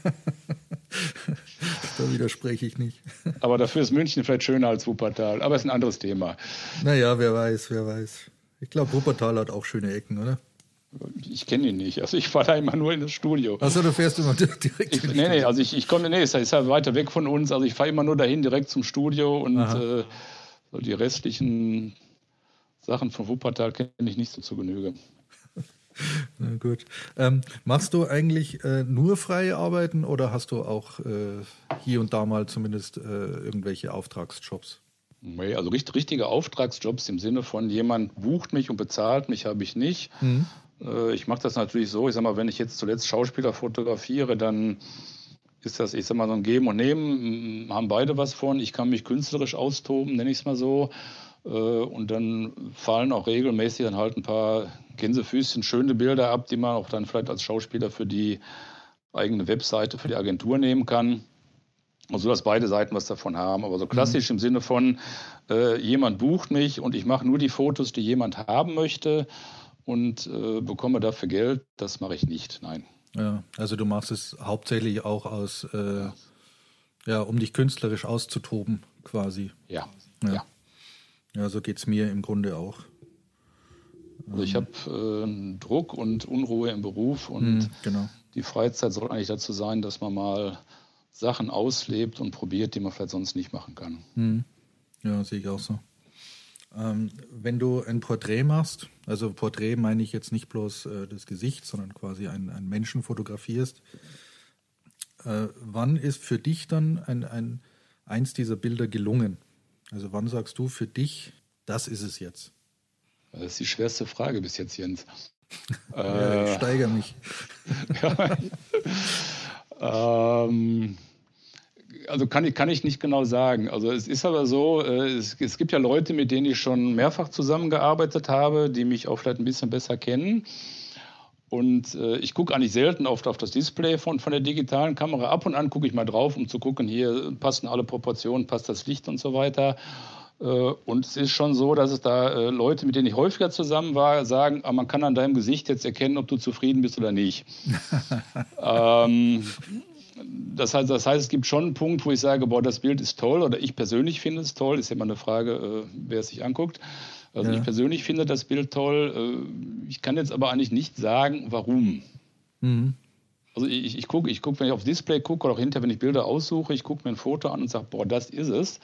Da widerspreche ich nicht. Aber dafür ist München vielleicht schöner als Wuppertal. Aber es ist ein anderes Thema. Naja, wer weiß, wer weiß. Ich glaube, Wuppertal hat auch schöne Ecken, oder? Ich kenne ihn nicht. Also ich fahre da immer nur in das Studio. Achso, du fährst immer direkt ich, Nee, nee, also ich, ich komme, nee, ist ja weiter weg von uns. Also ich fahre immer nur dahin, direkt zum Studio. Und äh, so die restlichen Sachen von Wuppertal kenne ich nicht so zu Genüge. Na gut. Ähm, machst du eigentlich äh, nur freie Arbeiten oder hast du auch äh, hier und da mal zumindest äh, irgendwelche Auftragsjobs? Nee, also richtig, richtige Auftragsjobs im Sinne von jemand bucht mich und bezahlt mich, habe ich nicht. Mhm. Äh, ich mache das natürlich so, ich sag mal, wenn ich jetzt zuletzt Schauspieler fotografiere, dann ist das, ich sag mal, so ein Geben und Nehmen, haben beide was von. Ich kann mich künstlerisch austoben, nenne ich es mal so. Und dann fallen auch regelmäßig dann halt ein paar Gänsefüßchen, schöne Bilder ab, die man auch dann vielleicht als Schauspieler für die eigene Webseite, für die Agentur nehmen kann. Also dass beide Seiten was davon haben. Aber so klassisch mhm. im Sinne von, äh, jemand bucht mich und ich mache nur die Fotos, die jemand haben möchte und äh, bekomme dafür Geld, das mache ich nicht, nein. Ja, also du machst es hauptsächlich auch aus, äh, ja, um dich künstlerisch auszutoben quasi. Ja, ja. ja. Ja, so geht es mir im Grunde auch. Also ich habe äh, Druck und Unruhe im Beruf und mm, genau. Die Freizeit soll eigentlich dazu sein, dass man mal Sachen auslebt und probiert, die man vielleicht sonst nicht machen kann. Mm. Ja, sehe ich auch so. Ähm, wenn du ein Porträt machst, also Porträt meine ich jetzt nicht bloß äh, das Gesicht, sondern quasi einen, einen Menschen fotografierst, äh, wann ist für dich dann ein, ein, eins dieser Bilder gelungen? Also wann sagst du für dich, das ist es jetzt? Das ist die schwerste Frage bis jetzt, Jens. Ja, ich steigere mich. ja. ähm, also kann ich, kann ich nicht genau sagen. Also es ist aber so, es, es gibt ja Leute, mit denen ich schon mehrfach zusammengearbeitet habe, die mich auch vielleicht ein bisschen besser kennen. Und äh, ich gucke eigentlich selten oft auf das Display von, von der digitalen Kamera. Ab und an gucke ich mal drauf, um zu gucken, hier passen alle Proportionen, passt das Licht und so weiter. Und es ist schon so, dass es da Leute, mit denen ich häufiger zusammen war, sagen, man kann an deinem Gesicht jetzt erkennen, ob du zufrieden bist oder nicht. ähm, das, heißt, das heißt, es gibt schon einen Punkt, wo ich sage, boah, das Bild ist toll oder ich persönlich finde es toll. Ist ja immer eine Frage, wer es sich anguckt. Also ja. Ich persönlich finde das Bild toll. Ich kann jetzt aber eigentlich nicht sagen, warum. Mhm. Also ich, ich gucke, ich guck, wenn ich aufs Display gucke oder auch hinterher, wenn ich Bilder aussuche, ich gucke mir ein Foto an und sage, boah, das ist es.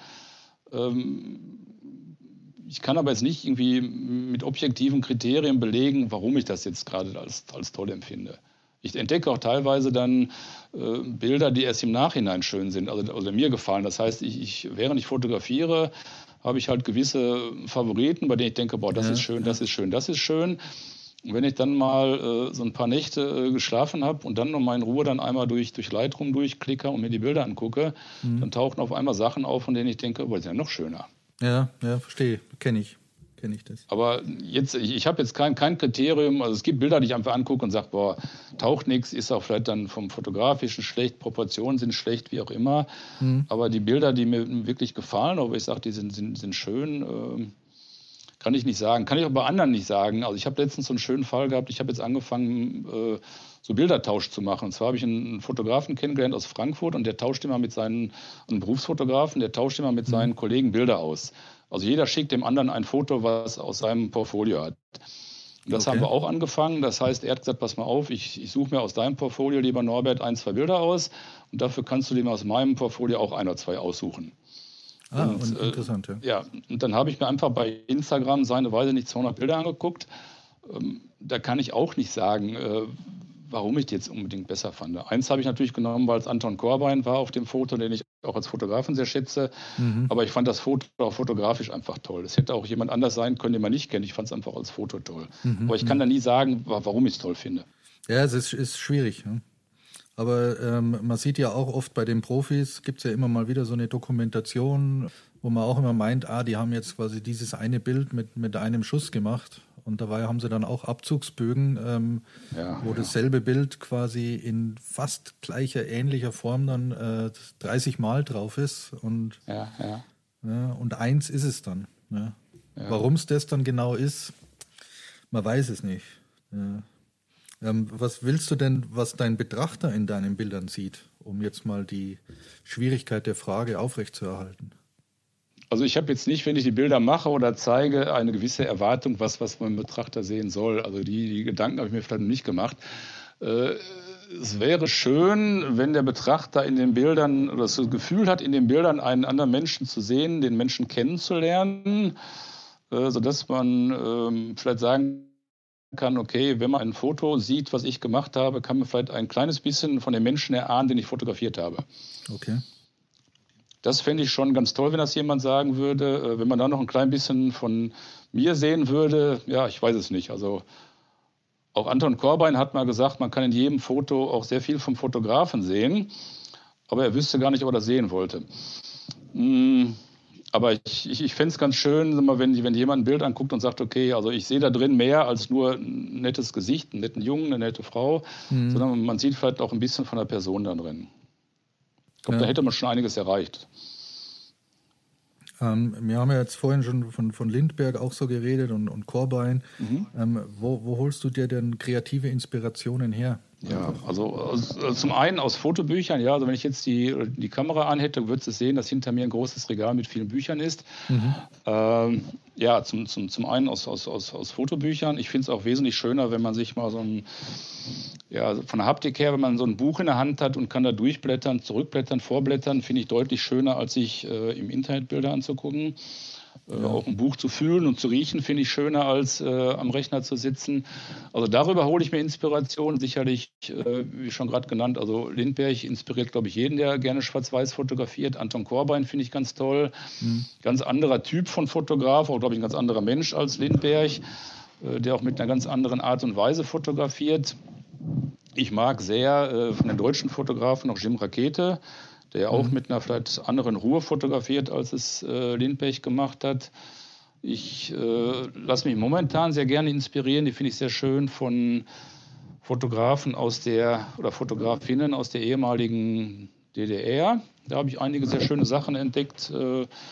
Ich kann aber jetzt nicht irgendwie mit objektiven Kriterien belegen, warum ich das jetzt gerade als, als toll empfinde. Ich entdecke auch teilweise dann äh, Bilder, die erst im Nachhinein schön sind, also, also mir gefallen. Das heißt, ich, ich, während ich fotografiere, habe ich halt gewisse Favoriten, bei denen ich denke, boah, das ja, ist schön, ja. das ist schön, das ist schön. Und wenn ich dann mal äh, so ein paar Nächte äh, geschlafen habe und dann nochmal in Ruhe dann einmal durch, durch Lightroom durchklicke und mir die Bilder angucke, mhm. dann tauchen auf einmal Sachen auf, von denen ich denke, oh, das ist ja noch schöner. Ja, ja, verstehe, kenne ich. Kenne ich das. Aber jetzt, ich, ich habe jetzt kein, kein Kriterium, also es gibt Bilder, die ich einfach angucke und sage, boah, taucht nichts, ist auch vielleicht dann vom Fotografischen schlecht, Proportionen sind schlecht, wie auch immer. Mhm. Aber die Bilder, die mir wirklich gefallen, aber ich sage, die sind, sind, sind schön, äh, kann ich nicht sagen. Kann ich auch bei anderen nicht sagen. Also ich habe letztens so einen schönen Fall gehabt, ich habe jetzt angefangen, äh, so Bildertausch zu machen. Und zwar habe ich einen Fotografen kennengelernt aus Frankfurt und der tauscht immer mit seinen, einen Berufsfotografen, der tauscht immer mit mhm. seinen Kollegen Bilder aus. Also jeder schickt dem anderen ein Foto, was aus seinem Portfolio hat. Und das okay. haben wir auch angefangen. Das heißt, er hat gesagt, pass mal auf, ich, ich suche mir aus deinem Portfolio, lieber Norbert, ein, zwei Bilder aus. Und dafür kannst du dir aus meinem Portfolio auch ein oder zwei aussuchen. Ah, und, und interessant, ja. Äh, ja, und dann habe ich mir einfach bei Instagram seine Weise nicht zweihundert Bilder angeguckt. Ähm, da kann ich auch nicht sagen, äh, warum ich die jetzt unbedingt besser fand. Eins habe ich natürlich genommen, weil es Anton Corbijn war auf dem Foto, den ich auch als Fotografen sehr schätze. Mhm. Aber ich fand das Foto auch fotografisch einfach toll. Es hätte auch jemand anders sein können, den man nicht kennt. Ich fand es einfach als Foto toll. Mhm. Aber ich kann da nie sagen, warum ich es toll finde. Ja, es ist, ist schwierig. Ne? Aber ähm, man sieht ja auch oft bei den Profis, gibt es ja immer mal wieder so eine Dokumentation, wo man auch immer meint, ah, die haben jetzt quasi dieses eine Bild mit, mit einem Schuss gemacht. Und dabei haben sie dann auch Abzugsbögen, ähm, ja, wo ja. dasselbe Bild quasi in fast gleicher, ähnlicher Form dann äh, dreißig Mal drauf ist. Und, ja, ja. Ja, und eins ist es dann. Ja. Ja. Warum es das dann genau ist, man weiß es nicht. Ja. Ähm, was willst du denn, was dein Betrachter in deinen Bildern sieht, um jetzt mal die Schwierigkeit der Frage aufrechtzuerhalten? Also ich habe jetzt nicht, wenn ich die Bilder mache oder zeige, eine gewisse Erwartung, was, was mein Betrachter sehen soll. Also die, die Gedanken habe ich mir vielleicht noch nicht gemacht. Äh, es wäre schön, wenn der Betrachter in den Bildern oder das Gefühl hat, in den Bildern einen anderen Menschen zu sehen, den Menschen kennenzulernen, äh, sodass man äh, vielleicht sagen kann, okay, wenn man ein Foto sieht, was ich gemacht habe, kann man vielleicht ein kleines bisschen von dem Menschen erahnen, den ich fotografiert habe. Okay. Das fände ich schon ganz toll, wenn das jemand sagen würde. Wenn man da noch ein klein bisschen von mir sehen würde, ja, ich weiß es nicht. Also auch Anton Corbijn hat mal gesagt, man kann in jedem Foto auch sehr viel vom Fotografen sehen, aber er wüsste gar nicht, ob er das sehen wollte. Aber ich, ich, ich fände es ganz schön, wenn, wenn jemand ein Bild anguckt und sagt, okay, also ich sehe da drin mehr als nur ein nettes Gesicht, einen netten Jungen, eine nette Frau, mhm. sondern man sieht vielleicht auch ein bisschen von der Person da drin. Ich glaube, ja. da hätte man schon einiges erreicht. Ähm, wir haben ja jetzt vorhin schon von, von Lindbergh auch so geredet und, und Corbijn. Mhm. Ähm, wo, wo holst du dir denn kreative Inspirationen her? Ja, also, also zum einen aus Fotobüchern. Ja, also wenn ich jetzt die, die Kamera anhätte, würdest du sehen, dass hinter mir ein großes Regal mit vielen Büchern ist. Mhm. Ähm, ja, zum, zum, zum einen aus, aus, aus, aus Fotobüchern. Ich finde es auch wesentlich schöner, wenn man sich mal so ein, ja, von der Haptik her, wenn man so ein Buch in der Hand hat und kann da durchblättern, zurückblättern, vorblättern, finde ich deutlich schöner, als sich äh, im Internet Bilder anzugucken. Äh, ja. Auch ein Buch zu fühlen und zu riechen finde ich schöner, als äh, am Rechner zu sitzen. Also darüber hole ich mir Inspiration. Sicherlich, äh, wie schon gerade genannt, also Lindbergh inspiriert, glaube ich, jeden, der gerne schwarz-weiß fotografiert. Anton Corbijn finde ich ganz toll. Mhm. Ganz anderer Typ von Fotograf, auch, glaube ich, ein ganz anderer Mensch als Lindbergh, äh, der auch mit einer ganz anderen Art und Weise fotografiert. Ich mag sehr äh, von den deutschen Fotografen auch Jim Rakete, der auch mhm. mit einer vielleicht anderen Ruhe fotografiert, als es äh, Lindbergh gemacht hat. Ich äh, lasse mich momentan sehr gerne inspirieren, die finde ich sehr schön, von Fotografen aus der, oder Fotografinnen aus der ehemaligen D D R. Da habe ich einige sehr schöne Sachen entdeckt, äh,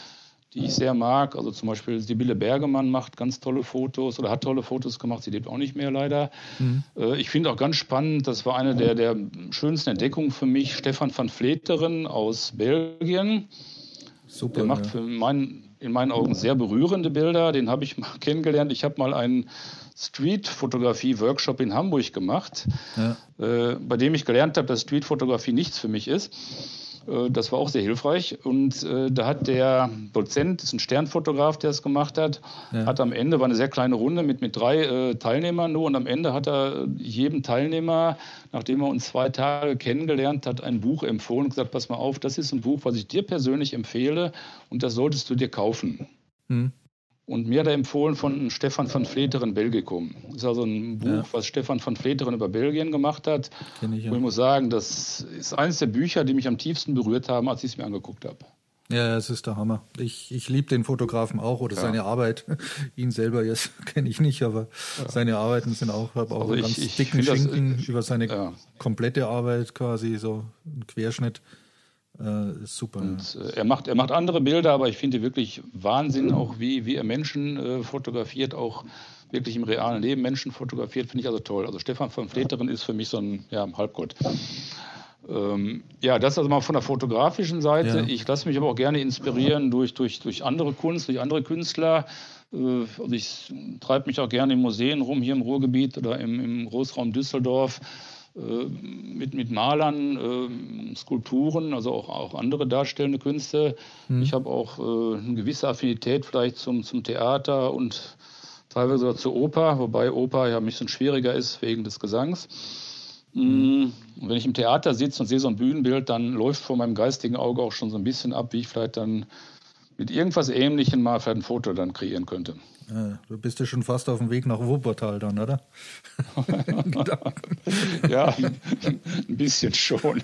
die ich sehr mag. Also zum Beispiel Sibylle Bergemann macht ganz tolle Fotos oder hat tolle Fotos gemacht. Sie lebt auch nicht mehr leider. Mhm. Äh, ich finde auch ganz spannend, das war eine der, der schönsten Entdeckungen für mich, Stefan van Vleteren aus Belgien. Super, der macht ja. für mein, in meinen Augen sehr berührende Bilder. Den habe ich mal kennengelernt. Ich habe mal einen Street-Fotografie-Workshop in Hamburg gemacht, ja. äh, bei dem ich gelernt habe, dass Street-Fotografie nichts für mich ist. Äh, das war auch sehr hilfreich. Und äh, da hat der Dozent, das ist ein Sternfotograf, der es gemacht hat, ja. hat am Ende, war eine sehr kleine Runde mit, mit drei äh, Teilnehmern nur, und am Ende hat er jedem Teilnehmer, nachdem er uns zwei Tage kennengelernt hat, ein Buch empfohlen und gesagt, pass mal auf, das ist ein Buch, was ich dir persönlich empfehle und das solltest du dir kaufen. Hm. Und mir hat er empfohlen von Stefan van Vleteren Belgicum. Das ist also ein Buch, ja. was Stefan van Vleteren über Belgien gemacht hat. Kenn ich, ja. Und ich muss sagen, das ist eines der Bücher, die mich am tiefsten berührt haben, als ich es mir angeguckt habe. Ja, es ist der Hammer. Ich, ich liebe den Fotografen auch oder ja. seine Arbeit. Ihn selber jetzt kenne ich nicht, aber ja. seine Arbeiten sind auch, habe auch also einen ich, ganz ich dicken Schinken das, ich, über seine ja. komplette Arbeit quasi, so ein Querschnitt. Äh, ist super. Und, ja. äh, er, macht, er macht andere Bilder, aber ich finde wirklich Wahnsinn, auch wie, wie er Menschen äh, fotografiert, auch wirklich im realen Leben Menschen fotografiert, finde ich also toll. Also Stefan van Vleteren ist für mich so ein ja, Halbgott. Ähm, ja, das also mal von der fotografischen Seite. Ja. Ich lasse mich aber auch gerne inspirieren durch, durch, durch andere Kunst, durch andere Künstler. Äh, also ich treibe mich auch gerne in Museen rum, hier im Ruhrgebiet oder im, im Großraum Düsseldorf. Mit, mit Malern, äh, Skulpturen, also auch, auch andere darstellende Künste. Mhm. Ich habe auch äh, eine gewisse Affinität vielleicht zum, zum Theater und teilweise sogar zur Oper, wobei Oper ja ein bisschen schwieriger ist wegen des Gesangs. Mhm. Und wenn ich im Theater sitze und sehe so ein Bühnenbild, dann läuft vor meinem geistigen Auge auch schon so ein bisschen ab, wie ich vielleicht dann mit irgendwas Ähnlichem mal vielleicht ein Foto dann kreieren könnte. Ja, du bist ja schon fast auf dem Weg nach Wuppertal dann, oder? Ja, ein bisschen schon.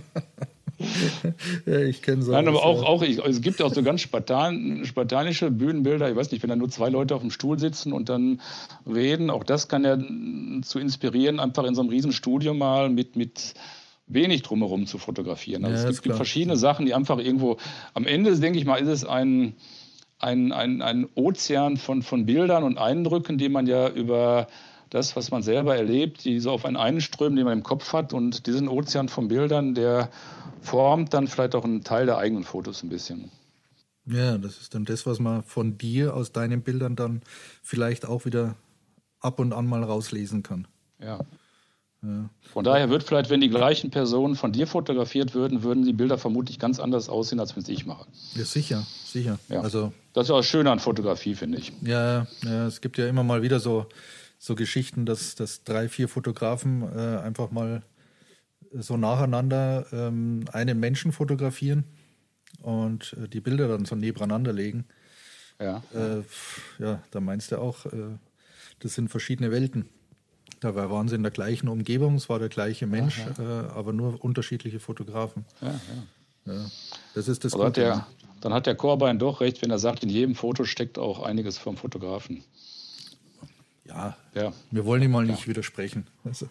Ja, ich kenne so. Nein, aber auch, auch ich, es gibt ja auch so ganz spartan, spartanische Bühnenbilder. Ich weiß nicht, wenn da nur zwei Leute auf dem Stuhl sitzen und dann reden, auch das kann ja zu inspirieren, einfach in so einem Riesenstudio mal mit, mit wenig drumherum zu fotografieren. Also ja, es gibt, gibt verschiedene Sachen, die einfach irgendwo, am Ende, denke ich mal, ist es ein Ein, ein, ein Ozean von, von Bildern und Eindrücken, die man ja über das, was man selber erlebt, die so auf einen einströmen, den man im Kopf hat. Und diesen Ozean von Bildern, der formt dann vielleicht auch einen Teil der eigenen Fotos ein bisschen. Ja, das ist dann das, was man von dir aus deinen Bildern dann vielleicht auch wieder ab und an mal rauslesen kann. Ja. Ja. Von daher wird vielleicht, wenn die gleichen Personen von dir fotografiert würden, würden die Bilder vermutlich ganz anders aussehen, als wenn es ich mache. Ja, sicher, sicher. Ja. Also, das ist auch das Schöne an Fotografie, finde ich. Ja, ja, es gibt ja immer mal wieder so, so Geschichten, dass, dass drei, vier Fotografen äh, einfach mal so nacheinander ähm, einen Menschen fotografieren und äh, die Bilder dann so nebeneinander legen. Ja, äh, ja, da meinst du auch, äh, das sind verschiedene Welten. Dabei waren sie in der gleichen Umgebung, es war der gleiche Mensch, ja, ja. Äh, aber nur unterschiedliche Fotografen. Ja, ja. Ja, das ist das also hat der, Dann hat der Korbein doch recht, wenn er sagt, in jedem Foto steckt auch einiges vom Fotografen. Ja, ja. Wir wollen ihm mal nicht ja. widersprechen. Also.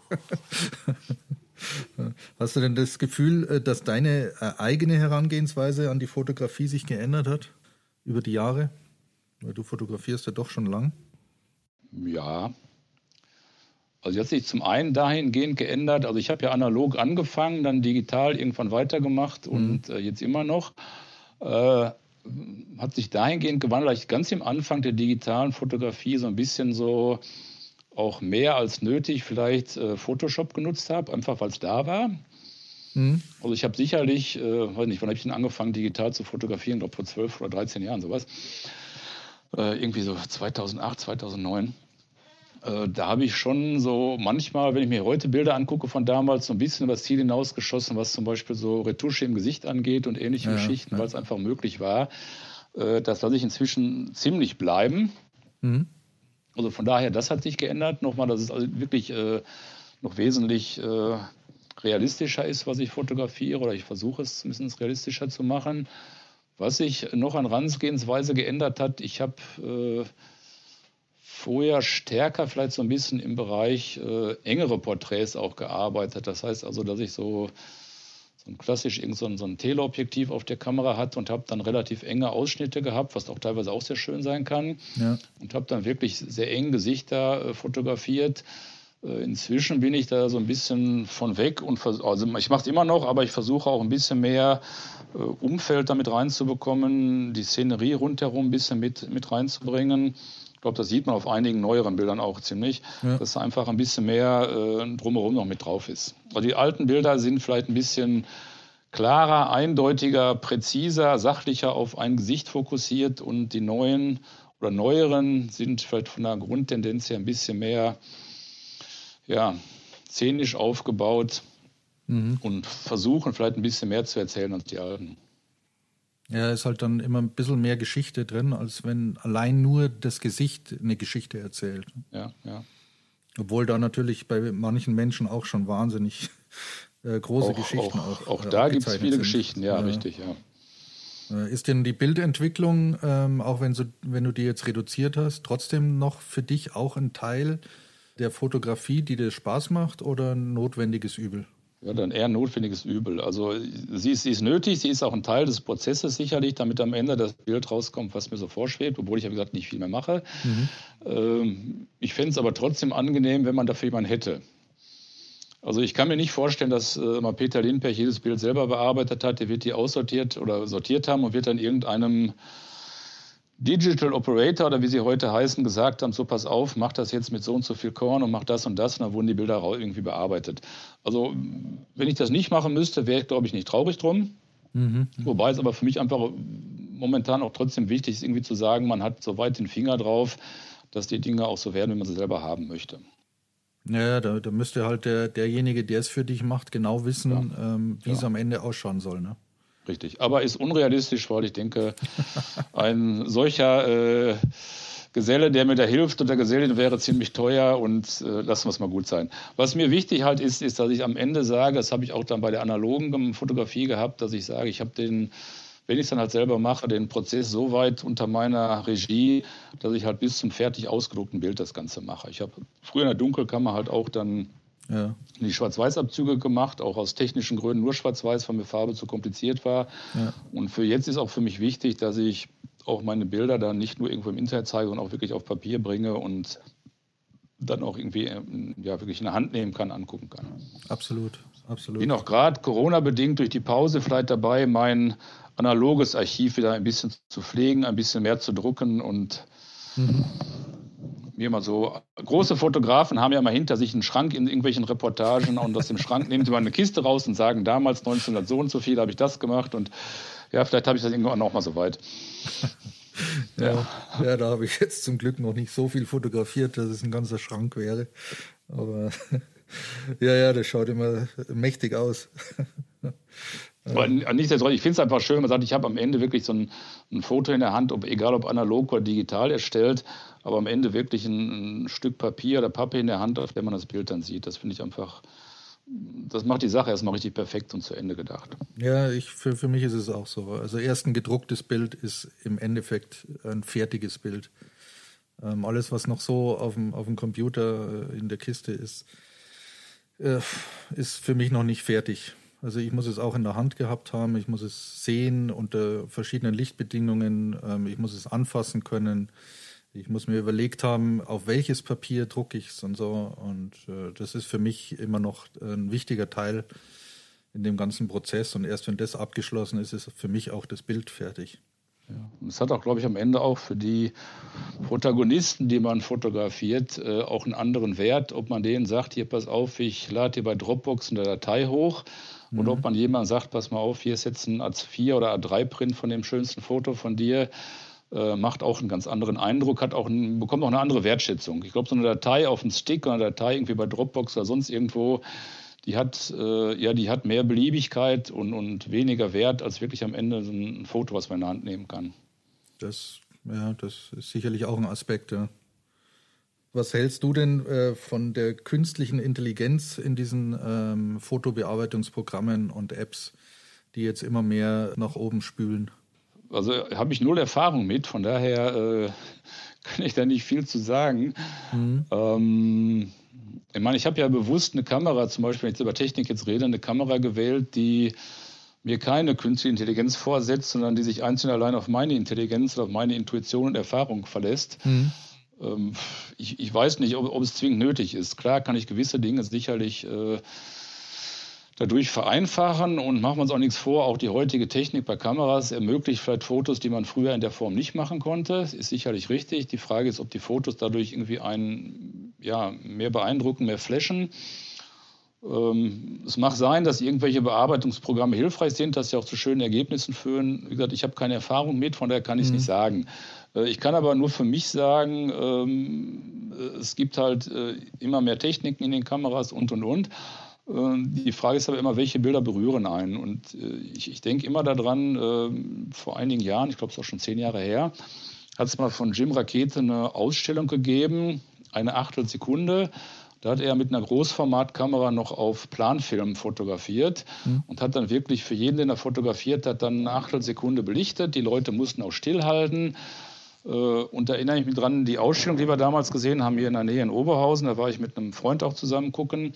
Hast du denn das Gefühl, dass deine eigene Herangehensweise an die Fotografie sich geändert hat über die Jahre? Weil du fotografierst ja doch schon lang. Ja. Also jetzt hat sich zum einen dahingehend geändert, also ich habe ja analog angefangen, dann digital irgendwann weitergemacht und mhm. äh, jetzt immer noch. Äh, hat sich dahingehend gewandelt, dass ich ganz am Anfang der digitalen Fotografie so ein bisschen so auch mehr als nötig vielleicht äh, Photoshop genutzt habe, einfach weil es da war. Mhm. Also ich habe sicherlich, äh, weiß nicht, wann habe ich denn angefangen digital zu fotografieren, ich glaube vor zwölf oder dreizehn Jahren sowas. Äh, irgendwie so zweitausendacht, zweitausendneun. Da habe ich schon so manchmal, wenn ich mir heute Bilder angucke von damals, so ein bisschen über das Ziel hinausgeschossen, was zum Beispiel so Retusche im Gesicht angeht und ähnliche ja, Geschichten, ja. weil es einfach möglich war. Das lasse ich inzwischen ziemlich bleiben. Mhm. Also von daher, das hat sich geändert. Nochmal, dass es also wirklich äh, noch wesentlich äh, realistischer ist, was ich fotografiere, oder ich versuche es zumindest realistischer zu machen. Was sich noch an Herangehensweise geändert hat, ich habe äh, vorher stärker vielleicht so ein bisschen im Bereich äh, engere Porträts auch gearbeitet. Das heißt also, dass ich so, so ein klassisch irgend so ein, so ein Teleobjektiv auf der Kamera hatte und habe dann relativ enge Ausschnitte gehabt, was auch teilweise auch sehr schön sein kann. Ja. Und habe dann wirklich sehr eng Gesichter äh, fotografiert. Äh, inzwischen bin ich da so ein bisschen von weg und vers- also ich mache es immer noch, aber ich versuche auch ein bisschen mehr äh, Umfeld damit reinzubekommen, die Szenerie rundherum ein bisschen mit, mit reinzubringen. Ich glaube, das sieht man auf einigen neueren Bildern auch ziemlich, ja. dass einfach ein bisschen mehr äh, drumherum noch mit drauf ist. Also die alten Bilder sind vielleicht ein bisschen klarer, eindeutiger, präziser, sachlicher auf ein Gesicht fokussiert und die neuen oder neueren sind vielleicht von der Grundtendenz her ein bisschen mehr ja, szenisch aufgebaut mhm. und versuchen vielleicht ein bisschen mehr zu erzählen als die alten. Ja, ist halt dann immer ein bisschen mehr Geschichte drin, als wenn allein nur das Gesicht eine Geschichte erzählt. Ja, ja. Obwohl da natürlich bei manchen Menschen auch schon wahnsinnig äh, große auch, Geschichten auch. Auch, auch äh, da gibt es viele sind. Geschichten, ja, ja, richtig, ja. Ist denn die Bildentwicklung, ähm, auch wenn, so, wenn du die jetzt reduziert hast, trotzdem noch für dich auch ein Teil der Fotografie, die dir Spaß macht, oder ein notwendiges Übel? Ja, dann eher ein notwendiges Übel. Also sie ist, sie ist nötig, sie ist auch ein Teil des Prozesses sicherlich, damit am Ende das Bild rauskommt, was mir so vorschwebt, obwohl ich ja gesagt nicht viel mehr mache. Mhm. Ähm, ich fände es aber trotzdem angenehm, wenn man dafür jemanden hätte. Also ich kann mir nicht vorstellen, dass äh, mal Peter Lindbergh jedes Bild selber bearbeitet hat, der wird die aussortiert oder sortiert haben und wird dann irgendeinem Digital Operator oder wie sie heute heißen, gesagt haben, so pass auf, mach das jetzt mit so und so viel Korn und mach das und das und dann wurden die Bilder irgendwie bearbeitet. Also wenn ich das nicht machen müsste, wäre ich, glaube ich, nicht traurig drum. Mhm. Wobei es aber für mich einfach momentan auch trotzdem wichtig ist, irgendwie zu sagen, man hat so weit den Finger drauf, dass die Dinge auch so werden, wie man sie selber haben möchte. Ja, da, da müsste halt der, derjenige, der es für dich macht, genau wissen, ja. ähm, wie ja. es am Ende ausschauen soll, ne? Richtig, aber ist unrealistisch, weil ich denke, ein solcher äh, Geselle, der mir da hilft oder Gesellin wäre ziemlich teuer und äh, lassen wir es mal gut sein. Was mir wichtig halt ist, ist, dass ich am Ende sage, das habe ich auch dann bei der analogen Fotografie gehabt, dass ich sage, ich habe den, wenn ich es dann halt selber mache, den Prozess so weit unter meiner Regie, dass ich halt bis zum fertig ausgedruckten Bild das Ganze mache. Ich habe früher in der Dunkelkammer halt auch dann ja. die Schwarz-Weiß-Abzüge gemacht, auch aus technischen Gründen nur Schwarz-Weiß, weil mir Farbe zu kompliziert war. Ja. Und für jetzt ist auch für mich wichtig, dass ich auch meine Bilder dann nicht nur irgendwo im Internet zeige, sondern auch wirklich auf Papier bringe und dann auch irgendwie ja, wirklich in der Hand nehmen kann, angucken kann. Absolut, absolut. Bin auch gerade Corona-bedingt durch die Pause vielleicht dabei, mein analoges Archiv wieder ein bisschen zu pflegen, ein bisschen mehr zu drucken und mhm. mir mal so, große Fotografen haben ja mal hinter sich einen Schrank in irgendwelchen Reportagen und aus dem Schrank nehmen sie mal eine Kiste raus und sagen, damals neunzehnhundert so und so viel habe ich das gemacht und ja, vielleicht habe ich das irgendwann auch mal so weit. ja, ja. ja, da habe ich jetzt zum Glück noch nicht so viel fotografiert, dass es ein ganzer Schrank wäre. Aber ja, ja, das schaut immer mächtig aus. Aber nichtsdestotrotz, ich finde es einfach schön, man sagt, ich habe am Ende wirklich so ein, ein Foto in der Hand, ob, egal ob analog oder digital erstellt, aber am Ende wirklich ein, ein Stück Papier oder Pappe in der Hand, auf dem man das Bild dann sieht. Das finde ich einfach, das macht die Sache erstmal richtig perfekt und zu Ende gedacht. Ja, ich, für, für mich ist es auch so. Also erst ein gedrucktes Bild ist im Endeffekt ein fertiges Bild. Ähm, alles, was noch so auf dem, auf dem Computer in der Kiste ist, äh, ist für mich noch nicht fertig. Also ich muss es auch in der Hand gehabt haben, ich muss es sehen unter verschiedenen Lichtbedingungen, ähm, ich muss es anfassen können, ich muss mir überlegt haben, auf welches Papier drucke ich es und so. Und äh, das ist für mich immer noch ein wichtiger Teil in dem ganzen Prozess. Und erst wenn das abgeschlossen ist, ist für mich auch das Bild fertig. Ja. Und es hat auch, glaube ich, am Ende auch für die Protagonisten, die man fotografiert, äh, auch einen anderen Wert, ob man denen sagt, hier pass auf, ich lade dir bei Dropbox eine Datei hoch. Mhm. Oder ob man jemandem sagt, pass mal auf, hier ist jetzt ein A vier oder A drei Print von dem schönsten Foto von dir, äh, macht auch einen ganz anderen Eindruck, hat auch ein, bekommt auch eine andere Wertschätzung. Ich glaube, so eine Datei auf dem Stick oder eine Datei irgendwie bei Dropbox oder sonst irgendwo, die hat, äh, ja, die hat mehr Beliebigkeit und, und weniger Wert als wirklich am Ende so ein Foto, was man in der Hand nehmen kann. Das, ja, das ist sicherlich auch ein Aspekt, ja. Was hältst du denn äh, von der künstlichen Intelligenz in diesen ähm, Fotobearbeitungsprogrammen und Apps, die jetzt immer mehr nach oben spülen? Also habe ich null Erfahrung mit, von daher äh, kann ich da nicht viel zu sagen. Mhm. Ähm, Ich meine, ich habe ja bewusst eine Kamera, zum Beispiel, wenn ich über Technik jetzt rede, eine Kamera gewählt, die mir keine künstliche Intelligenz vorsetzt, sondern die sich einzeln allein auf meine Intelligenz, auf meine Intuition und Erfahrung verlässt. Mhm. Ähm, ich, ich weiß nicht, ob, ob es zwingend nötig ist. Klar kann ich gewisse Dinge sicherlich äh, dadurch vereinfachen und machen wir uns auch nichts vor, auch die heutige Technik bei Kameras ermöglicht vielleicht Fotos, die man früher in der Form nicht machen konnte. Das ist sicherlich richtig. Die Frage ist, ob die Fotos dadurch irgendwie einen, ja, mehr beeindrucken, mehr flashen. Ähm, es mag sein, dass irgendwelche Bearbeitungsprogramme hilfreich sind, dass sie auch zu schönen Ergebnissen führen. Wie gesagt, ich habe keine Erfahrung mit, von daher kann ich es mhm. nicht sagen. Äh, ich kann aber nur für mich sagen, ähm, es gibt halt äh, immer mehr Techniken in den Kameras und, und, und. Die Frage ist aber immer, welche Bilder berühren einen. Und ich, ich denke immer daran, vor einigen Jahren, ich glaube, es ist auch schon zehn Jahre her, hat es mal von Jim Rakete eine Ausstellung gegeben, eine Achtelsekunde. Da hat er mit einer Großformatkamera noch auf Planfilm fotografiert mhm. und hat dann wirklich für jeden, den er fotografiert hat, dann eine Achtelsekunde belichtet. Die Leute mussten auch stillhalten. Und da erinnere ich mich dran, die Ausstellung, die wir damals gesehen haben, hier in der Nähe in Oberhausen, da war ich mit einem Freund auch zusammen gucken.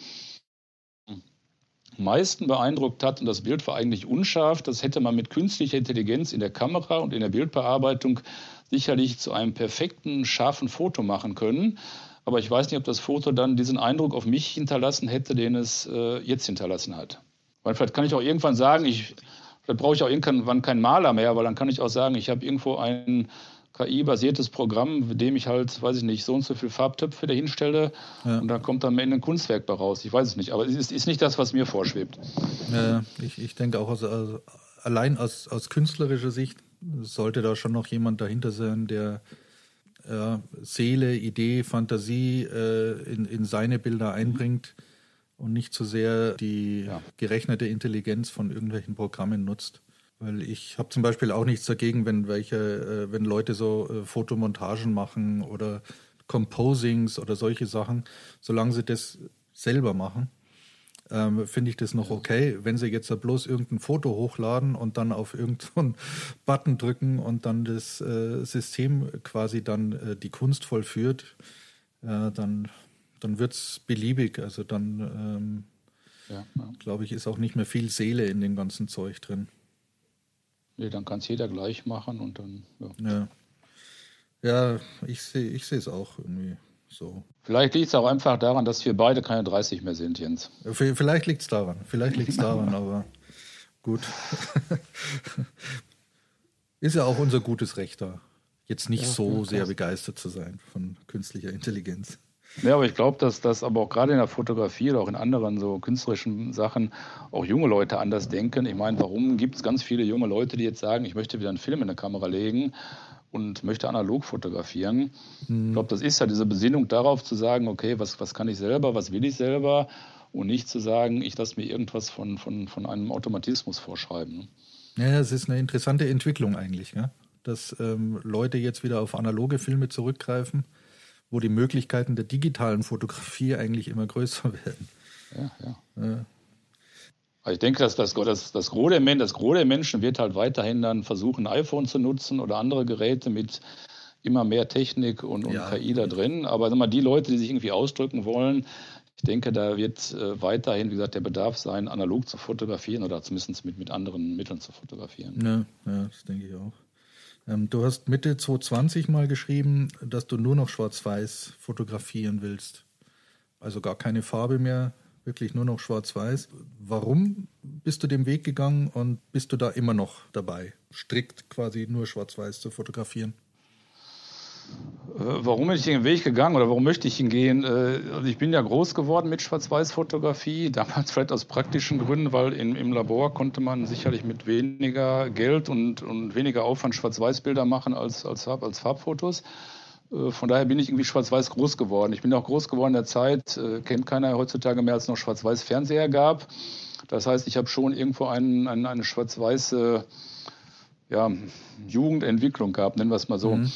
Am meisten beeindruckt hat, und das Bild war eigentlich unscharf, das hätte man mit künstlicher Intelligenz in der Kamera und in der Bildbearbeitung sicherlich zu einem perfekten, scharfen Foto machen können. Aber ich weiß nicht, ob das Foto dann diesen Eindruck auf mich hinterlassen hätte, den es äh, jetzt hinterlassen hat. Weil vielleicht kann ich auch irgendwann sagen, ich, vielleicht brauche ich auch irgendwann keinen Maler mehr, weil dann kann ich auch sagen, ich habe irgendwo ein K I-basiertes Programm, mit dem ich halt, weiß ich nicht, so und so viele Farbtöpfe dahinstelle ja. und da kommt dann am Ende ein Kunstwerk bei raus. Ich weiß es nicht, aber es ist, ist nicht das, was mir vorschwebt. Ja, ich, ich denke auch, aus, also allein aus, aus künstlerischer Sicht sollte da schon noch jemand dahinter sein, der ja, Seele, Idee, Fantasie äh, in, in seine Bilder einbringt und nicht so sehr die ja. gerechnete Intelligenz von irgendwelchen Programmen nutzt. Weil ich habe zum Beispiel auch nichts dagegen, wenn welche, äh, wenn Leute so äh, Fotomontagen machen oder Composings oder solche Sachen, solange sie das selber machen, ähm, finde ich das noch okay. Wenn sie jetzt da bloß irgendein Foto hochladen und dann auf irgendeinen Button drücken und dann das äh, System quasi dann äh, die Kunst vollführt, äh, dann, dann wird es beliebig. Also dann, ähm, ja, ja. glaube ich, ist auch nicht mehr viel Seele in dem ganzen Zeug drin. Nee, dann kann es jeder gleich machen und dann, ja. Ja, ja ich sehe ich sehe es auch irgendwie so. Vielleicht liegt es auch einfach daran, dass wir beide keine dreißig mehr sind, Jens. Vielleicht liegt es daran, vielleicht liegt es daran, aber gut. Ist ja auch unser gutes Recht da, jetzt nicht ja, so sehr begeistert zu sein von künstlicher Intelligenz. Ja, aber ich glaube, dass das aber auch gerade in der Fotografie oder auch in anderen so künstlerischen Sachen auch junge Leute anders denken. Ich meine, warum gibt es ganz viele junge Leute, die jetzt sagen, ich möchte wieder einen Film in der Kamera legen und möchte analog fotografieren? Mhm. Ich glaube, das ist ja diese Besinnung darauf zu sagen, okay, was, was kann ich selber, was will ich selber und nicht zu sagen, ich lasse mir irgendwas von, von, von einem Automatismus vorschreiben. Ja, es ist eine interessante Entwicklung eigentlich, ja? Dass ähm, Leute jetzt wieder auf analoge Filme zurückgreifen, wo die Möglichkeiten der digitalen Fotografie eigentlich immer größer werden. Ja, ja. ja. Also ich denke, dass das, das, das, Gros der, das Gros der Menschen wird halt weiterhin dann versuchen, ein iPhone zu nutzen oder andere Geräte mit immer mehr Technik und, und ja. K I da drin. Aber sag mal, die Leute, die sich irgendwie ausdrücken wollen, ich denke, da wird äh, weiterhin, wie gesagt, der Bedarf sein, analog zu fotografieren oder zumindest mit, mit anderen Mitteln zu fotografieren. Ja, ja, das denke ich auch. Du hast Mitte zwanzig zwanzig mal geschrieben, dass du nur noch schwarz-weiß fotografieren willst. Also gar keine Farbe mehr, wirklich nur noch schwarz-weiß. Warum bist du den Weg gegangen und bist du da immer noch dabei, strikt quasi nur schwarz-weiß zu fotografieren? Warum bin ich den Weg gegangen oder warum möchte ich ihn gehen? Also ich bin ja groß geworden mit Schwarz-Weiß-Fotografie, damals vielleicht aus praktischen Gründen, weil in, im Labor konnte man sicherlich mit weniger Geld und, und weniger Aufwand Schwarz-Weiß-Bilder machen als, als, als Farbfotos. Von daher bin ich irgendwie Schwarz-Weiß groß geworden. Ich bin auch groß geworden in der Zeit, kennt keiner heutzutage mehr, als es noch Schwarz-Weiß-Fernseher gab. Das heißt, ich habe schon irgendwo einen, einen, eine schwarz-weiße ja, Jugendentwicklung gehabt, nennen wir es mal so. Mhm.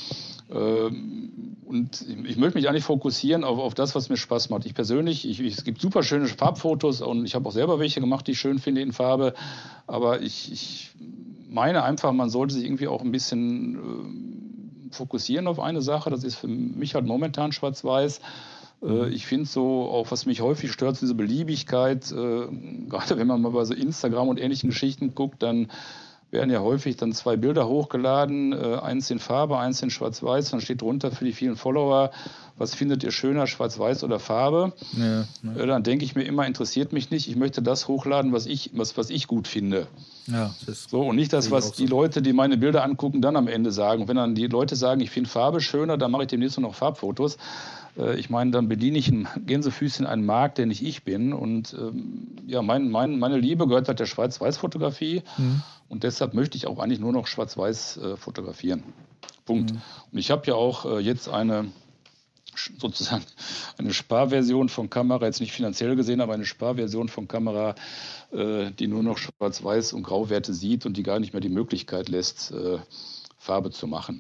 Und ich möchte mich eigentlich fokussieren auf, auf das, was mir Spaß macht. Ich persönlich, ich, ich, es gibt super schöne Farbfotos und ich habe auch selber welche gemacht, die ich schön finde in Farbe. Aber ich, ich meine einfach, man sollte sich irgendwie auch ein bisschen äh, fokussieren auf eine Sache. Das ist für mich halt momentan schwarz-weiß. Äh, ich finde so, auch was mich häufig stört, diese Beliebigkeit, äh, gerade wenn man mal bei so Instagram und ähnlichen Geschichten guckt, dann werden ja häufig dann zwei Bilder hochgeladen, äh, eins in Farbe, eins in Schwarz-Weiß, dann steht drunter für die vielen Follower, was findet ihr schöner, Schwarz-Weiß oder Farbe? Ja, ja. Äh, dann denke ich mir immer, interessiert mich nicht, ich möchte das hochladen, was ich, was, was ich gut finde. Ja, das so, und nicht das, was die so. Leute, die meine Bilder angucken, dann am Ende sagen. Und wenn dann die Leute sagen, ich finde Farbe schöner, dann mache ich demnächst nur noch Farbfotos. Äh, ich meine, dann bediene ich ein Gänsefüßchen einen Markt, der nicht ich bin. Und ähm, ja, mein, mein, meine Liebe gehört halt der Schwarz-Weiß-Fotografie. Mhm. Und deshalb möchte ich auch eigentlich nur noch Schwarz-Weiß äh, fotografieren. Punkt. Mhm. Und ich habe ja auch äh, jetzt eine sozusagen eine Sparversion von Kamera, jetzt nicht finanziell gesehen, aber eine Sparversion von Kamera, äh, die nur noch Schwarz-Weiß und Grauwerte sieht und die gar nicht mehr die Möglichkeit lässt, äh, Farbe zu machen.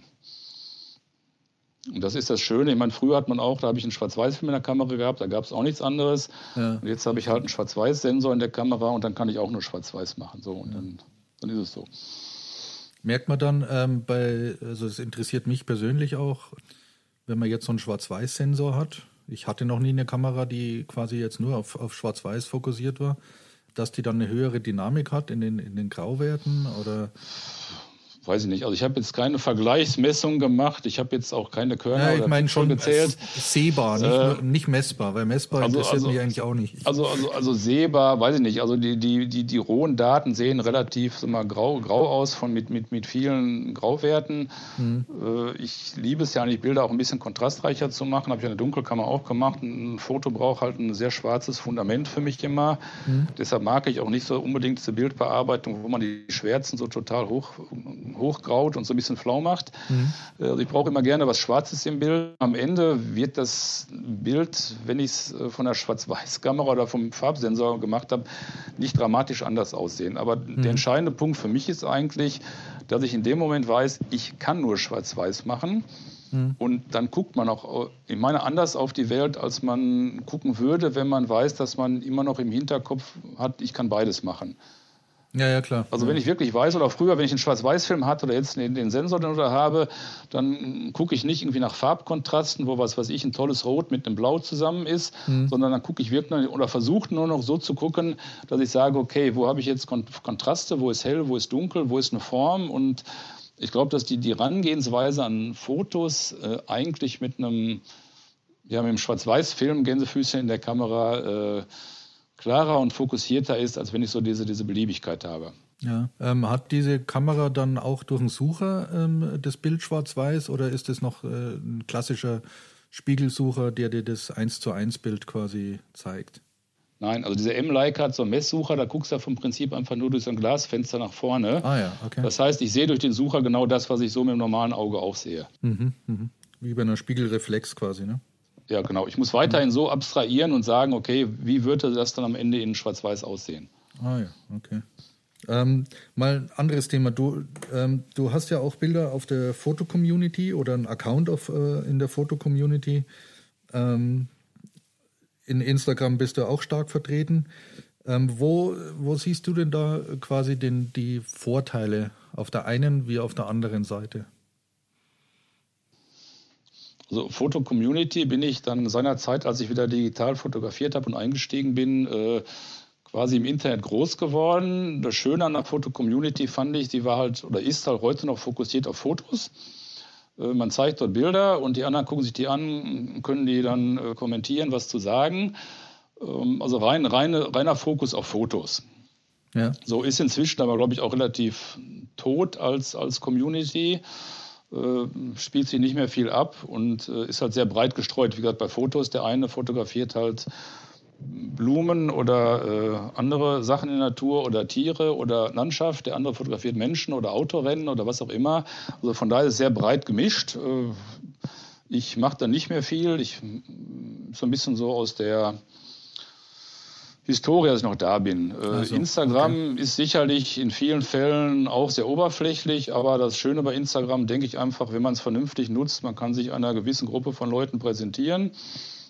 Und das ist das Schöne. Ich meine, früher hat man auch, da habe ich einen Schwarz-Weiß-Film in der Kamera gehabt, da gab es auch nichts anderes. Ja. Und jetzt habe ich halt einen Schwarz-Weiß-Sensor in der Kamera und dann kann ich auch nur Schwarz-Weiß machen. So, und ja. dann, dann ist es so. Merkt man dann ähm, bei, also es interessiert mich persönlich auch, wenn man jetzt so einen Schwarz-Weiß-Sensor hat, ich hatte noch nie eine Kamera, die quasi jetzt nur auf, auf Schwarz-Weiß fokussiert war, dass die dann eine höhere Dynamik hat in den, in den Grauwerten oder... Weiß ich nicht. Also ich habe jetzt keine Vergleichsmessung gemacht. Ich habe jetzt auch keine Körner ja, ich oder meine schon gezählt. Sehbar, nicht, äh, nicht messbar, weil messbar also, interessiert also, mich eigentlich auch nicht. Also, also, also sehbar, weiß ich nicht. Also die, die, die, die rohen Daten sehen relativ so mal grau, grau aus, von mit, mit, mit vielen Grauwerten. Mhm. Äh, ich liebe es ja eigentlich, Bilder auch ein bisschen kontrastreicher zu machen. Habe ich eine Dunkelkammer auch gemacht. Ein Foto braucht halt ein sehr schwarzes Fundament für mich immer. Mhm. Deshalb mag ich auch nicht so unbedingt diese Bildbearbeitung, wo man die Schwärzen so total hoch hochgraut und so ein bisschen flau macht. Mhm. Also ich brauche immer gerne was Schwarzes im Bild. Am Ende wird das Bild, wenn ich es von der Schwarz-Weiß-Kamera oder vom Farbsensor gemacht habe, nicht dramatisch anders aussehen. Aber mhm. der entscheidende Punkt für mich ist eigentlich, dass ich in dem Moment weiß, ich kann nur Schwarz-Weiß machen. Mhm. Und dann guckt man auch, ich meine, anders auf die Welt, als man gucken würde, wenn man weiß, dass man immer noch im Hinterkopf hat, ich kann beides machen. Ja, ja, klar. Also wenn ich wirklich weiß, oder früher, wenn ich einen Schwarz-Weiß-Film hatte oder jetzt den, den Sensor dann oder habe, dann gucke ich nicht irgendwie nach Farbkontrasten, wo was weiß ich, ein tolles Rot mit einem Blau zusammen ist, mhm. sondern dann gucke ich wirklich oder versuche nur noch so zu gucken, dass ich sage, okay, wo habe ich jetzt Kontraste, wo ist hell, wo ist dunkel, wo ist eine Form, und ich glaube, dass die, die Herangehensweise an Fotos äh, eigentlich mit einem, ja, mit einem Schwarz-Weiß-Film, Gänsefüßchen in der Kamera, äh, klarer und fokussierter ist, als wenn ich so diese, diese Beliebigkeit habe. Ja. Ähm, hat diese Kamera dann auch durch einen Sucher ähm, das Bild schwarz-weiß oder ist es noch äh, ein klassischer Spiegelsucher, der dir das eins zu eins Bild quasi zeigt? Nein, also dieser M-Leica hat so einen Messsucher, da guckst du vom Prinzip einfach nur durch so ein Glasfenster nach vorne. Ah ja, okay. Das heißt, ich sehe durch den Sucher genau das, was ich so mit dem normalen Auge auch sehe. Mhm, mhm. Wie bei einer Spiegelreflex quasi, ne? Ja, genau. Ich muss weiterhin so abstrahieren und sagen, okay, wie würde das dann am Ende in Schwarz-Weiß aussehen? Ah ja, okay. Ähm, mal ein anderes Thema. Du, ähm, du hast ja auch Bilder auf der Foto-Community oder einen Account auf, äh, in der Foto-Community. Ähm, in Instagram bist du auch stark vertreten. Ähm, wo, wo siehst du denn da quasi den, die Vorteile auf der einen wie auf der anderen Seite? Also Foto-Community bin ich dann seinerzeit, als ich wieder digital fotografiert habe und eingestiegen bin, äh, quasi im Internet groß geworden. Das Schöne an der Foto-Community fand ich, die war halt oder ist halt heute noch fokussiert auf Fotos. Äh, man zeigt dort Bilder und die anderen gucken sich die an, können die dann äh, kommentieren, was zu sagen. Ähm, also rein, reine, reiner Fokus auf Fotos. Ja. So ist inzwischen aber, glaube ich, auch relativ tot als, als Community. Spielt sich nicht mehr viel ab und äh, ist halt sehr breit gestreut. Wie gesagt, bei Fotos, der eine fotografiert halt Blumen oder äh, andere Sachen in der Natur oder Tiere oder Landschaft, der andere fotografiert Menschen oder Autorennen oder was auch immer. Also von daher ist es sehr breit gemischt. Äh, ich mache da nicht mehr viel. Ich so ein bisschen so aus der Historie, dass ich noch da bin. Also, Instagram okay. ist sicherlich in vielen Fällen auch sehr oberflächlich, aber das Schöne bei Instagram, denke ich einfach, wenn man es vernünftig nutzt, man kann sich einer gewissen Gruppe von Leuten präsentieren.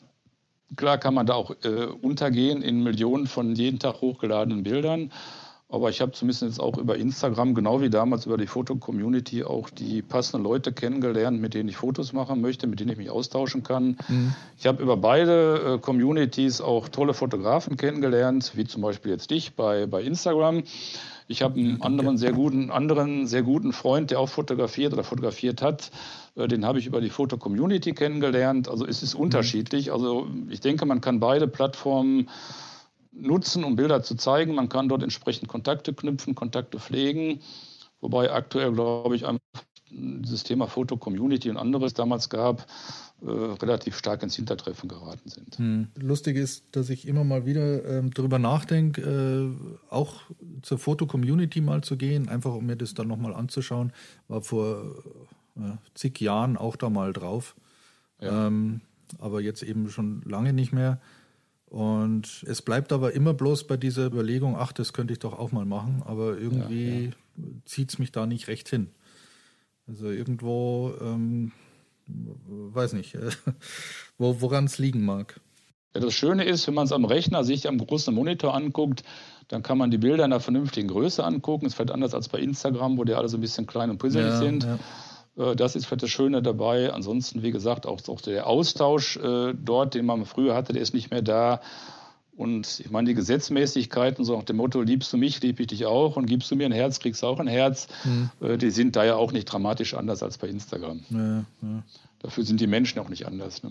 Klar kann man da auch äh, untergehen in Millionen von jeden Tag hochgeladenen Bildern, Aber ich habe zumindest jetzt auch über Instagram, genau wie damals über die Foto-Community, auch die passenden Leute kennengelernt, mit denen ich Fotos machen möchte, mit denen ich mich austauschen kann. Mhm. Ich habe über beide äh, Communities auch tolle Fotografen kennengelernt, wie zum Beispiel jetzt dich bei, bei Instagram. Ich habe einen anderen sehr guten, anderen sehr guten Freund, der auch fotografiert oder fotografiert hat. Äh, den habe ich über die Foto-Community kennengelernt. Also es ist unterschiedlich. Also ich denke, man kann beide Plattformen nutzen, um Bilder zu zeigen. Man kann dort entsprechend Kontakte knüpfen, Kontakte pflegen. Wobei aktuell, glaube ich, einfach dieses Thema Foto-Community und anderes damals gab, äh, relativ stark ins Hintertreffen geraten sind. Hm. Lustig ist, dass ich immer mal wieder ähm, darüber nachdenke, äh, auch zur Foto-Community mal zu gehen, einfach um mir das dann nochmal anzuschauen. War vor äh, zig Jahren auch da mal drauf, ja. ähm, aber jetzt eben schon lange nicht mehr. Und es bleibt aber immer bloß bei dieser Überlegung, ach, das könnte ich doch auch mal machen, aber irgendwie ja, ja. zieht es mich da nicht recht hin. Also irgendwo, ähm, weiß nicht, äh, wo, woran es liegen mag. Ja, das Schöne ist, wenn man es am Rechner sich am großen Monitor anguckt, dann kann man die Bilder in einer vernünftigen Größe angucken. Es ist vielleicht anders als bei Instagram, wo die alle so ein bisschen klein und pixelig ja, sind. Ja. Das ist vielleicht das Schöne dabei. Ansonsten, wie gesagt, auch, auch der Austausch äh, dort, den man früher hatte, der ist nicht mehr da. Und ich meine, die Gesetzmäßigkeiten, so nach dem Motto, liebst du mich, lieb ich dich auch und gibst du mir ein Herz, kriegst du auch ein Herz, mhm. äh, die sind da ja auch nicht dramatisch anders als bei Instagram. Ja, ja. Dafür sind die Menschen auch nicht anders. Ne?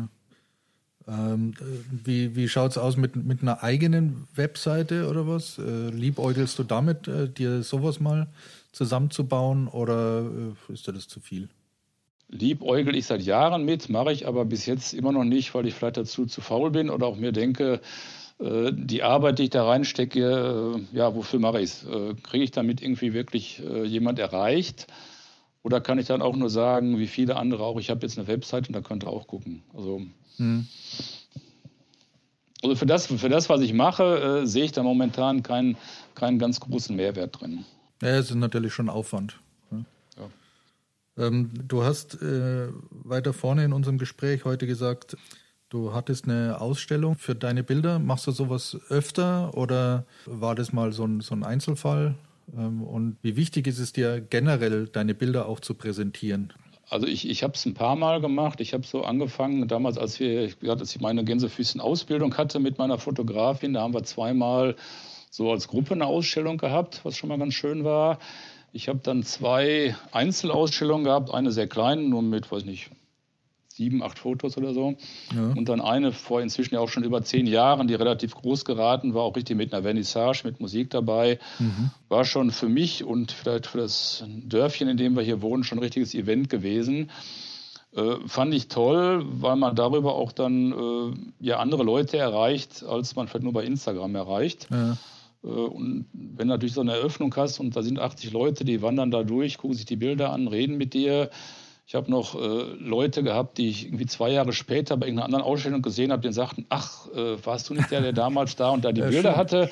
Ja. Ähm, wie wie schaut es aus mit, mit einer eigenen Webseite oder was? Äh, liebäugelst du damit, äh, dir sowas mal zusammenzubauen oder ist dir das zu viel? Liebäugel ich seit Jahren mit, mache ich aber bis jetzt immer noch nicht, weil ich vielleicht dazu zu faul bin oder auch mir denke, äh, die Arbeit, die ich da reinstecke, äh, ja, wofür mache ich es? Äh, kriege ich damit irgendwie wirklich äh, jemand erreicht? Oder kann ich dann auch nur sagen, wie viele andere auch, ich habe jetzt eine Website und da könnt ihr auch gucken. Also, hm. also für, das, für das, was ich mache, äh, sehe ich da momentan keinen, keinen ganz großen Mehrwert drin. Ja, es ist natürlich schon Aufwand. Ja. Ja. Ähm, du hast äh, weiter vorne in unserem Gespräch heute gesagt, du hattest eine Ausstellung für deine Bilder. Machst du sowas öfter oder war das mal so ein, so ein Einzelfall? Ähm, und wie wichtig ist es dir generell, deine Bilder auch zu präsentieren? Also ich, ich habe es ein paar Mal gemacht. Ich habe so angefangen, damals, als, wir, als ich meine Gänsefüßchen-Ausbildung hatte mit meiner Fotografin, da haben wir zweimal so als Gruppe eine Ausstellung gehabt, was schon mal ganz schön war. Ich habe dann zwei Einzelausstellungen gehabt, eine sehr kleine, nur mit, weiß nicht, sieben, acht Fotos oder so. Ja. Und dann eine vor inzwischen ja auch schon über zehn Jahren, die relativ groß geraten war, auch richtig mit einer Vernissage, mit Musik dabei. Mhm. War schon für mich und vielleicht für das Dörfchen, in dem wir hier wohnen, schon ein richtiges Event gewesen. Äh, fand ich toll, weil man darüber auch dann äh, ja andere Leute erreicht, als man vielleicht nur bei Instagram erreicht. Ja. Und wenn du natürlich so eine Eröffnung hast und da sind achtzig Leute, die wandern da durch, gucken sich die Bilder an, reden mit dir. Ich habe noch äh, Leute gehabt, die ich irgendwie zwei Jahre später bei irgendeiner anderen Ausstellung gesehen habe, die sagten, ach, äh, warst du nicht der, der damals da und da die ja, Bilder schön. hatte?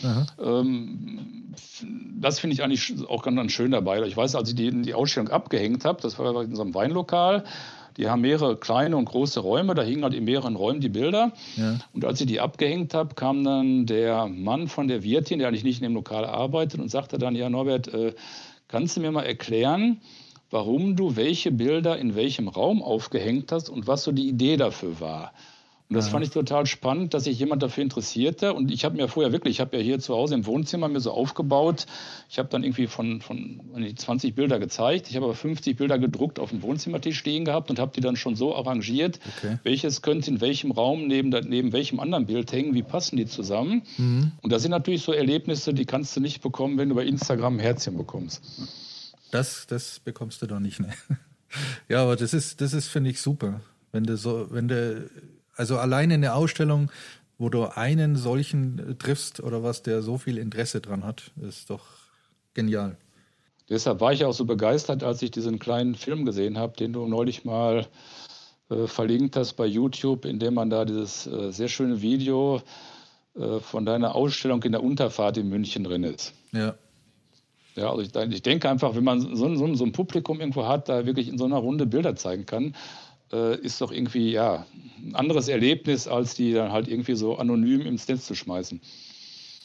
Ähm, das finde ich eigentlich auch ganz, ganz schön dabei. Ich weiß, als ich die, die Ausstellung abgehängt habe, das war in so einem Weinlokal, die haben mehrere kleine und große Räume, da hingen halt in mehreren Räumen die Bilder. Ja. Und als ich die abgehängt habe, kam dann der Mann von der Wirtin, der eigentlich nicht in dem Lokal arbeitet, und sagte dann, ja Norbert, äh, kannst du mir mal erklären, warum du welche Bilder in welchem Raum aufgehängt hast und was so die Idee dafür war? Und das ja. fand ich total spannend, dass sich jemand dafür interessierte. Und ich habe mir vorher wirklich, ich habe ja hier zu Hause im Wohnzimmer mir so aufgebaut. Ich habe dann irgendwie von, von zwanzig Bilder gezeigt. Ich habe aber fünfzig Bilder gedruckt auf dem Wohnzimmertisch stehen gehabt und habe die dann schon so arrangiert, okay. welches könnte in welchem Raum neben, neben welchem anderen Bild hängen, wie passen die zusammen. Mhm. Und das sind natürlich so Erlebnisse, die kannst du nicht bekommen, wenn du bei Instagram ein Herzchen bekommst. Das, das bekommst du doch nicht, ne? Ja, aber das ist, das ist, finde ich, super. Wenn du so, wenn du, also alleine eine Ausstellung, wo du einen solchen triffst oder was, der so viel Interesse dran hat, ist doch genial. Deshalb war ich auch so begeistert, als ich diesen kleinen Film gesehen habe, den du neulich mal äh, verlinkt hast bei YouTube, in dem man da dieses äh, sehr schöne Video äh, von deiner Ausstellung in der Unterfahrt in München drin ist. Ja. Ja, also ich, ich denke einfach, wenn man so, so, so ein Publikum irgendwo hat, da wirklich in so einer Runde Bilder zeigen kann, äh, ist doch irgendwie ja ein anderes Erlebnis, als die dann halt irgendwie so anonym ins Netz zu schmeißen.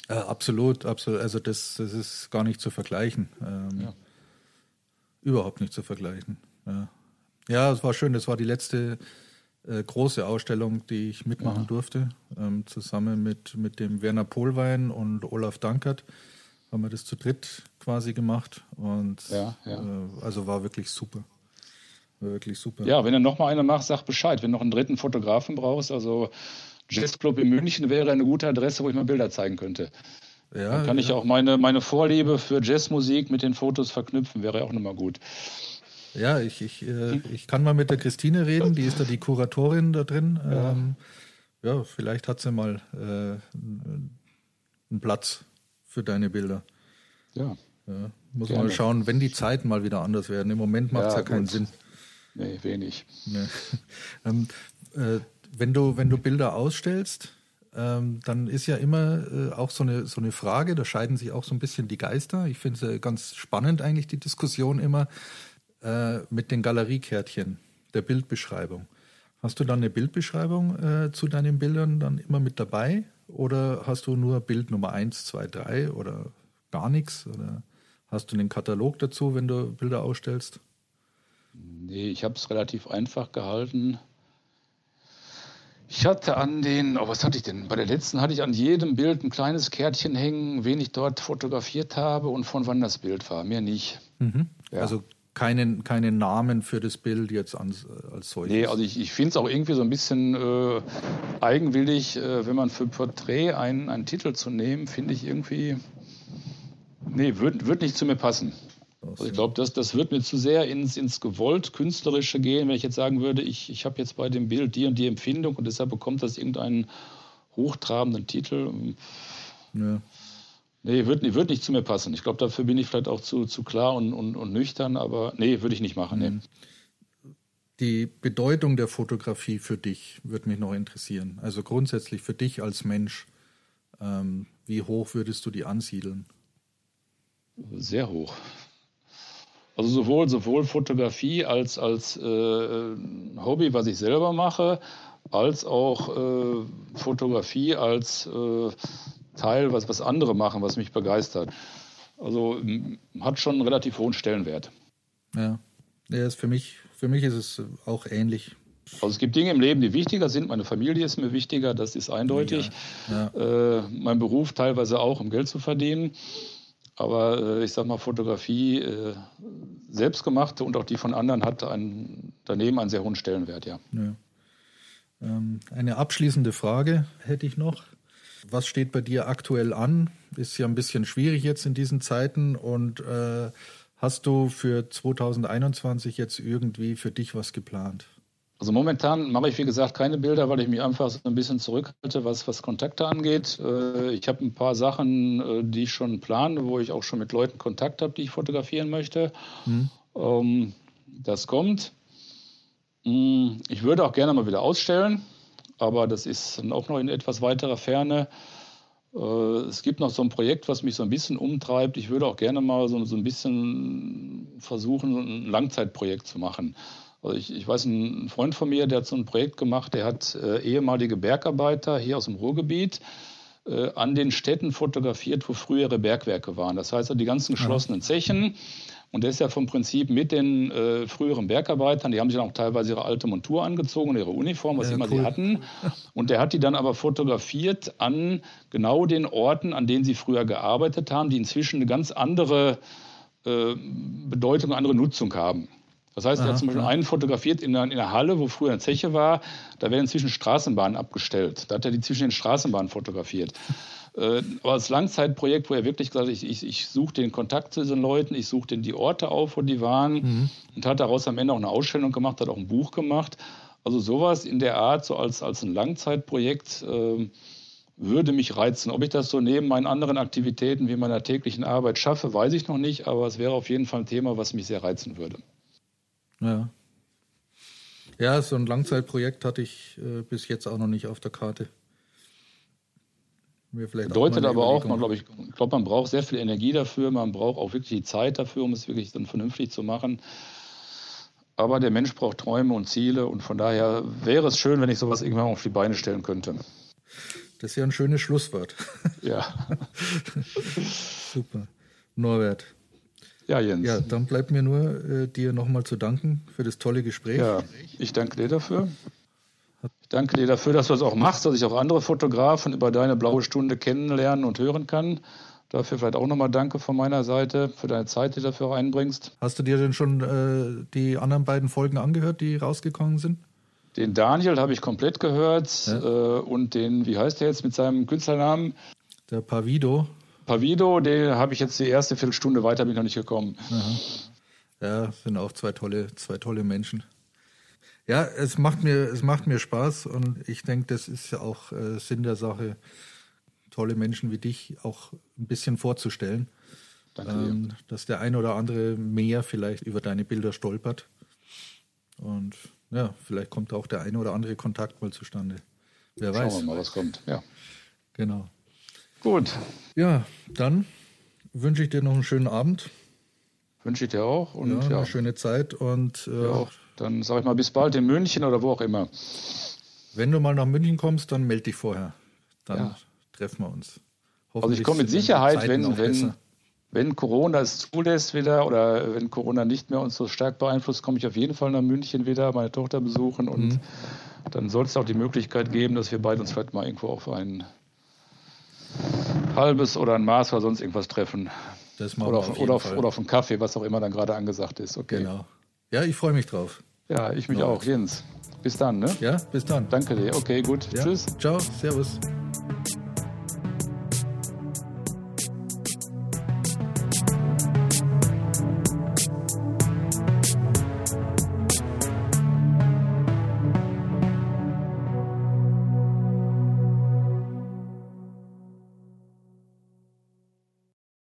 Äh, absolut, absolut. Also das, das ist gar nicht zu vergleichen. Ähm, ja. Überhaupt nicht zu vergleichen. Ja. Ja, es war schön. Das war die letzte äh, große Ausstellung, die ich mitmachen ja. durfte. Ähm, zusammen mit, mit dem Werner Pohlwein und Olaf Dankert haben wir das zu dritt quasi gemacht. Und ja, ja. Äh, also war wirklich super. War wirklich super. Ja, wenn du noch mal eine machst, sag Bescheid. Wenn du noch einen dritten Fotografen brauchst, also Jazzclub in München wäre eine gute Adresse, wo ich mal Bilder zeigen könnte. Ja, dann kann ja. ich auch meine, meine Vorliebe für Jazzmusik mit den Fotos verknüpfen, wäre auch nochmal gut. Ja, ich, ich, äh, ich kann mal mit der Christine reden, die ist da die Kuratorin da drin. Ja, ähm, ja vielleicht hat sie mal äh, einen Platz für deine Bilder. Ja. ja muss Gerne. Mal schauen, wenn die Zeiten mal wieder anders werden. Im Moment macht es ja, ja keinen Sinn. Nee, wenig. Nee. ähm, äh, wenn du, wenn du Bilder ausstellst, ähm, dann ist ja immer äh, auch so eine, so eine Frage, da scheiden sich auch so ein bisschen die Geister. Ich finde es äh, ganz spannend eigentlich, die Diskussion immer äh, mit den Galeriekärtchen, der Bildbeschreibung. Hast du dann eine Bildbeschreibung äh, zu deinen Bildern dann immer mit dabei? Oder hast du nur Bild Nummer eins, zwei, drei oder gar nichts? Oder hast du einen Katalog dazu, wenn du Bilder ausstellst? Nee, ich habe es relativ einfach gehalten. Ich hatte an den, oh, was hatte ich denn? Bei der letzten hatte ich an jedem Bild ein kleines Kärtchen hängen, wen ich dort fotografiert habe und von wann das Bild war. Mehr nicht. Mhm. Ja. Also keinen, keinen Namen für das Bild jetzt als, als solches? Nee, also ich, ich finde es auch irgendwie so ein bisschen äh, eigenwillig, äh, wenn man für Porträt einen, einen Titel zu nehmen, finde ich irgendwie, nee, wird, wird nicht zu mir passen. Also ich glaube, das, das wird mir zu sehr ins, ins gewollt Künstlerische gehen, wenn ich jetzt sagen würde, ich, ich habe jetzt bei dem Bild die und die Empfindung und deshalb bekommt das irgendeinen hochtrabenden Titel. Ja. Nee, wird, wird nicht zu mir passen. Ich glaube, dafür bin ich vielleicht auch zu, zu klar und, und, und nüchtern, aber nee, würde ich nicht machen. Nee. Die Bedeutung der Fotografie für dich würde mich noch interessieren. Also grundsätzlich für dich als Mensch, ähm, wie hoch würdest du die ansiedeln? Sehr hoch. Also sowohl, sowohl Fotografie als, als äh, Hobby, was ich selber mache, als auch äh, Fotografie als äh, Teil, was, was andere machen, was mich begeistert. Also m, hat schon einen relativ hohen Stellenwert. Ja, ja ist für mich, für mich ist es auch ähnlich. Also es gibt Dinge im Leben, die wichtiger sind. Meine Familie ist mir wichtiger, das ist eindeutig. Ja, ja. Äh, mein Beruf teilweise auch, um Geld zu verdienen. Aber äh, ich sag mal, Fotografie, äh, selbstgemachte und auch die von anderen, hat ein, daneben einen sehr hohen Stellenwert, ja. ja. Ähm, eine abschließende Frage hätte ich noch. Was steht bei dir aktuell an? Ist ja ein bisschen schwierig jetzt in diesen Zeiten. Und äh, hast du für zwanzig einundzwanzig jetzt irgendwie für dich was geplant? Also momentan mache ich, wie gesagt, keine Bilder, weil ich mich einfach so ein bisschen zurückhalte, was, was Kontakte angeht. Ich habe ein paar Sachen, die ich schon plane, wo ich auch schon mit Leuten Kontakt habe, die ich fotografieren möchte. Mhm. Das kommt. Ich würde auch gerne mal wieder ausstellen, aber das ist dann auch noch in etwas weiterer Ferne. Es gibt noch so ein Projekt, was mich so ein bisschen umtreibt. Ich würde auch gerne mal so, so ein bisschen versuchen, ein Langzeitprojekt zu machen. Also ich, ich weiß, ein Freund von mir, der hat so ein Projekt gemacht, der hat äh, ehemalige Bergarbeiter hier aus dem Ruhrgebiet äh, an den Städten fotografiert, wo frühere Bergwerke waren. Das heißt, die ganzen geschlossenen Zechen. Und der ist ja vom Prinzip mit den äh, früheren Bergarbeitern, die haben sich dann auch teilweise ihre alte Montur angezogen, ihre Uniform, was ja, immer cool. sie hatten. Und der hat die dann aber fotografiert an genau den Orten, an denen sie früher gearbeitet haben, die inzwischen eine ganz andere äh, Bedeutung, eine andere Nutzung haben. Das heißt, er hat zum Beispiel einen fotografiert in einer, in einer Halle, wo früher eine Zeche war. Da werden inzwischen Straßenbahnen abgestellt. Da hat er die zwischen den Straßenbahnen fotografiert. Äh, aber als Langzeitprojekt, wo er wirklich gesagt hat, ich, ich, ich suche den Kontakt zu diesen Leuten, ich suche die Orte auf, wo die waren. Mhm. Und hat daraus am Ende auch eine Ausstellung gemacht, hat auch ein Buch gemacht. Also sowas in der Art, so als, als ein Langzeitprojekt, äh, würde mich reizen. Ob ich das so neben meinen anderen Aktivitäten wie meiner täglichen Arbeit schaffe, weiß ich noch nicht. Aber es wäre auf jeden Fall ein Thema, was mich sehr reizen würde. Ja. Ja, so ein Langzeitprojekt hatte ich äh, bis jetzt auch noch nicht auf der Karte. Mir vielleicht Bedeutet auch aber auch, man glaube ich, ich glaube, man braucht sehr viel Energie dafür, man braucht auch wirklich die Zeit dafür, um es wirklich dann vernünftig zu machen. Aber der Mensch braucht Träume und Ziele und von daher wäre es schön, wenn ich sowas irgendwann auf die Beine stellen könnte. Das ist ja ein schönes Schlusswort. Ja. Super. Norbert. Ja, Jens. Ja, dann bleibt mir nur, äh, dir nochmal zu danken für das tolle Gespräch. Ja, ich danke dir dafür. Ich danke dir dafür, dass du das auch machst, dass ich auch andere Fotografen über deine blaue Stunde kennenlernen und hören kann. Dafür vielleicht auch nochmal danke von meiner Seite für deine Zeit, die du dafür einbringst. Hast du dir denn schon äh, die anderen beiden Folgen angehört, die rausgekommen sind? Den Daniel habe ich komplett gehört Ja. äh, und den, wie heißt der jetzt mit seinem Künstlernamen? Der Pavido. Pavido, den habe ich jetzt die erste Viertelstunde, weiter bin ich noch nicht gekommen. Aha. Ja, sind auch zwei tolle, zwei tolle Menschen. Ja, es macht mir, es macht mir Spaß und ich denke, das ist ja auch äh, Sinn der Sache, tolle Menschen wie dich auch ein bisschen vorzustellen. Danke ähm, dir. Dass der ein oder andere mehr vielleicht über deine Bilder stolpert. Und ja, vielleicht kommt auch der eine oder andere Kontakt mal zustande. Wer weiß. Schauen wir mal, was kommt. Ja. Genau. Gut, Ja, dann wünsche ich dir noch einen schönen Abend. wünsche ich dir auch. Und Ja, ja, eine schöne Zeit. Und äh, ja, auch. Dann sage ich mal bis bald in München oder wo auch immer. wenn du mal nach München kommst, dann melde dich vorher. Dann Ja. treffen wir uns. Also ich komme mit sind die Sicherheit, Zeiten wenn, auch wenn, besser. wenn Corona es zulässt wieder oder wenn Corona nicht mehr uns so stark beeinflusst, komme ich auf jeden Fall nach München wieder, meine Tochter besuchen und Mhm. dann soll es auch die Möglichkeit geben, dass wir beide uns vielleicht mal irgendwo auf ein halbes oder ein Maß oder sonst irgendwas treffen. Das machen Oder wir auf, auf jeden oder, auf, Fall. oder auf einen Kaffee, was auch immer dann gerade angesagt ist. Okay. Genau. Ja, ich freue mich drauf. Ja, ich mich Norbert. auch. Jens, bis dann. Ne? Ja, bis dann. Danke dir. Okay, gut. Ja. Tschüss. Ciao, servus.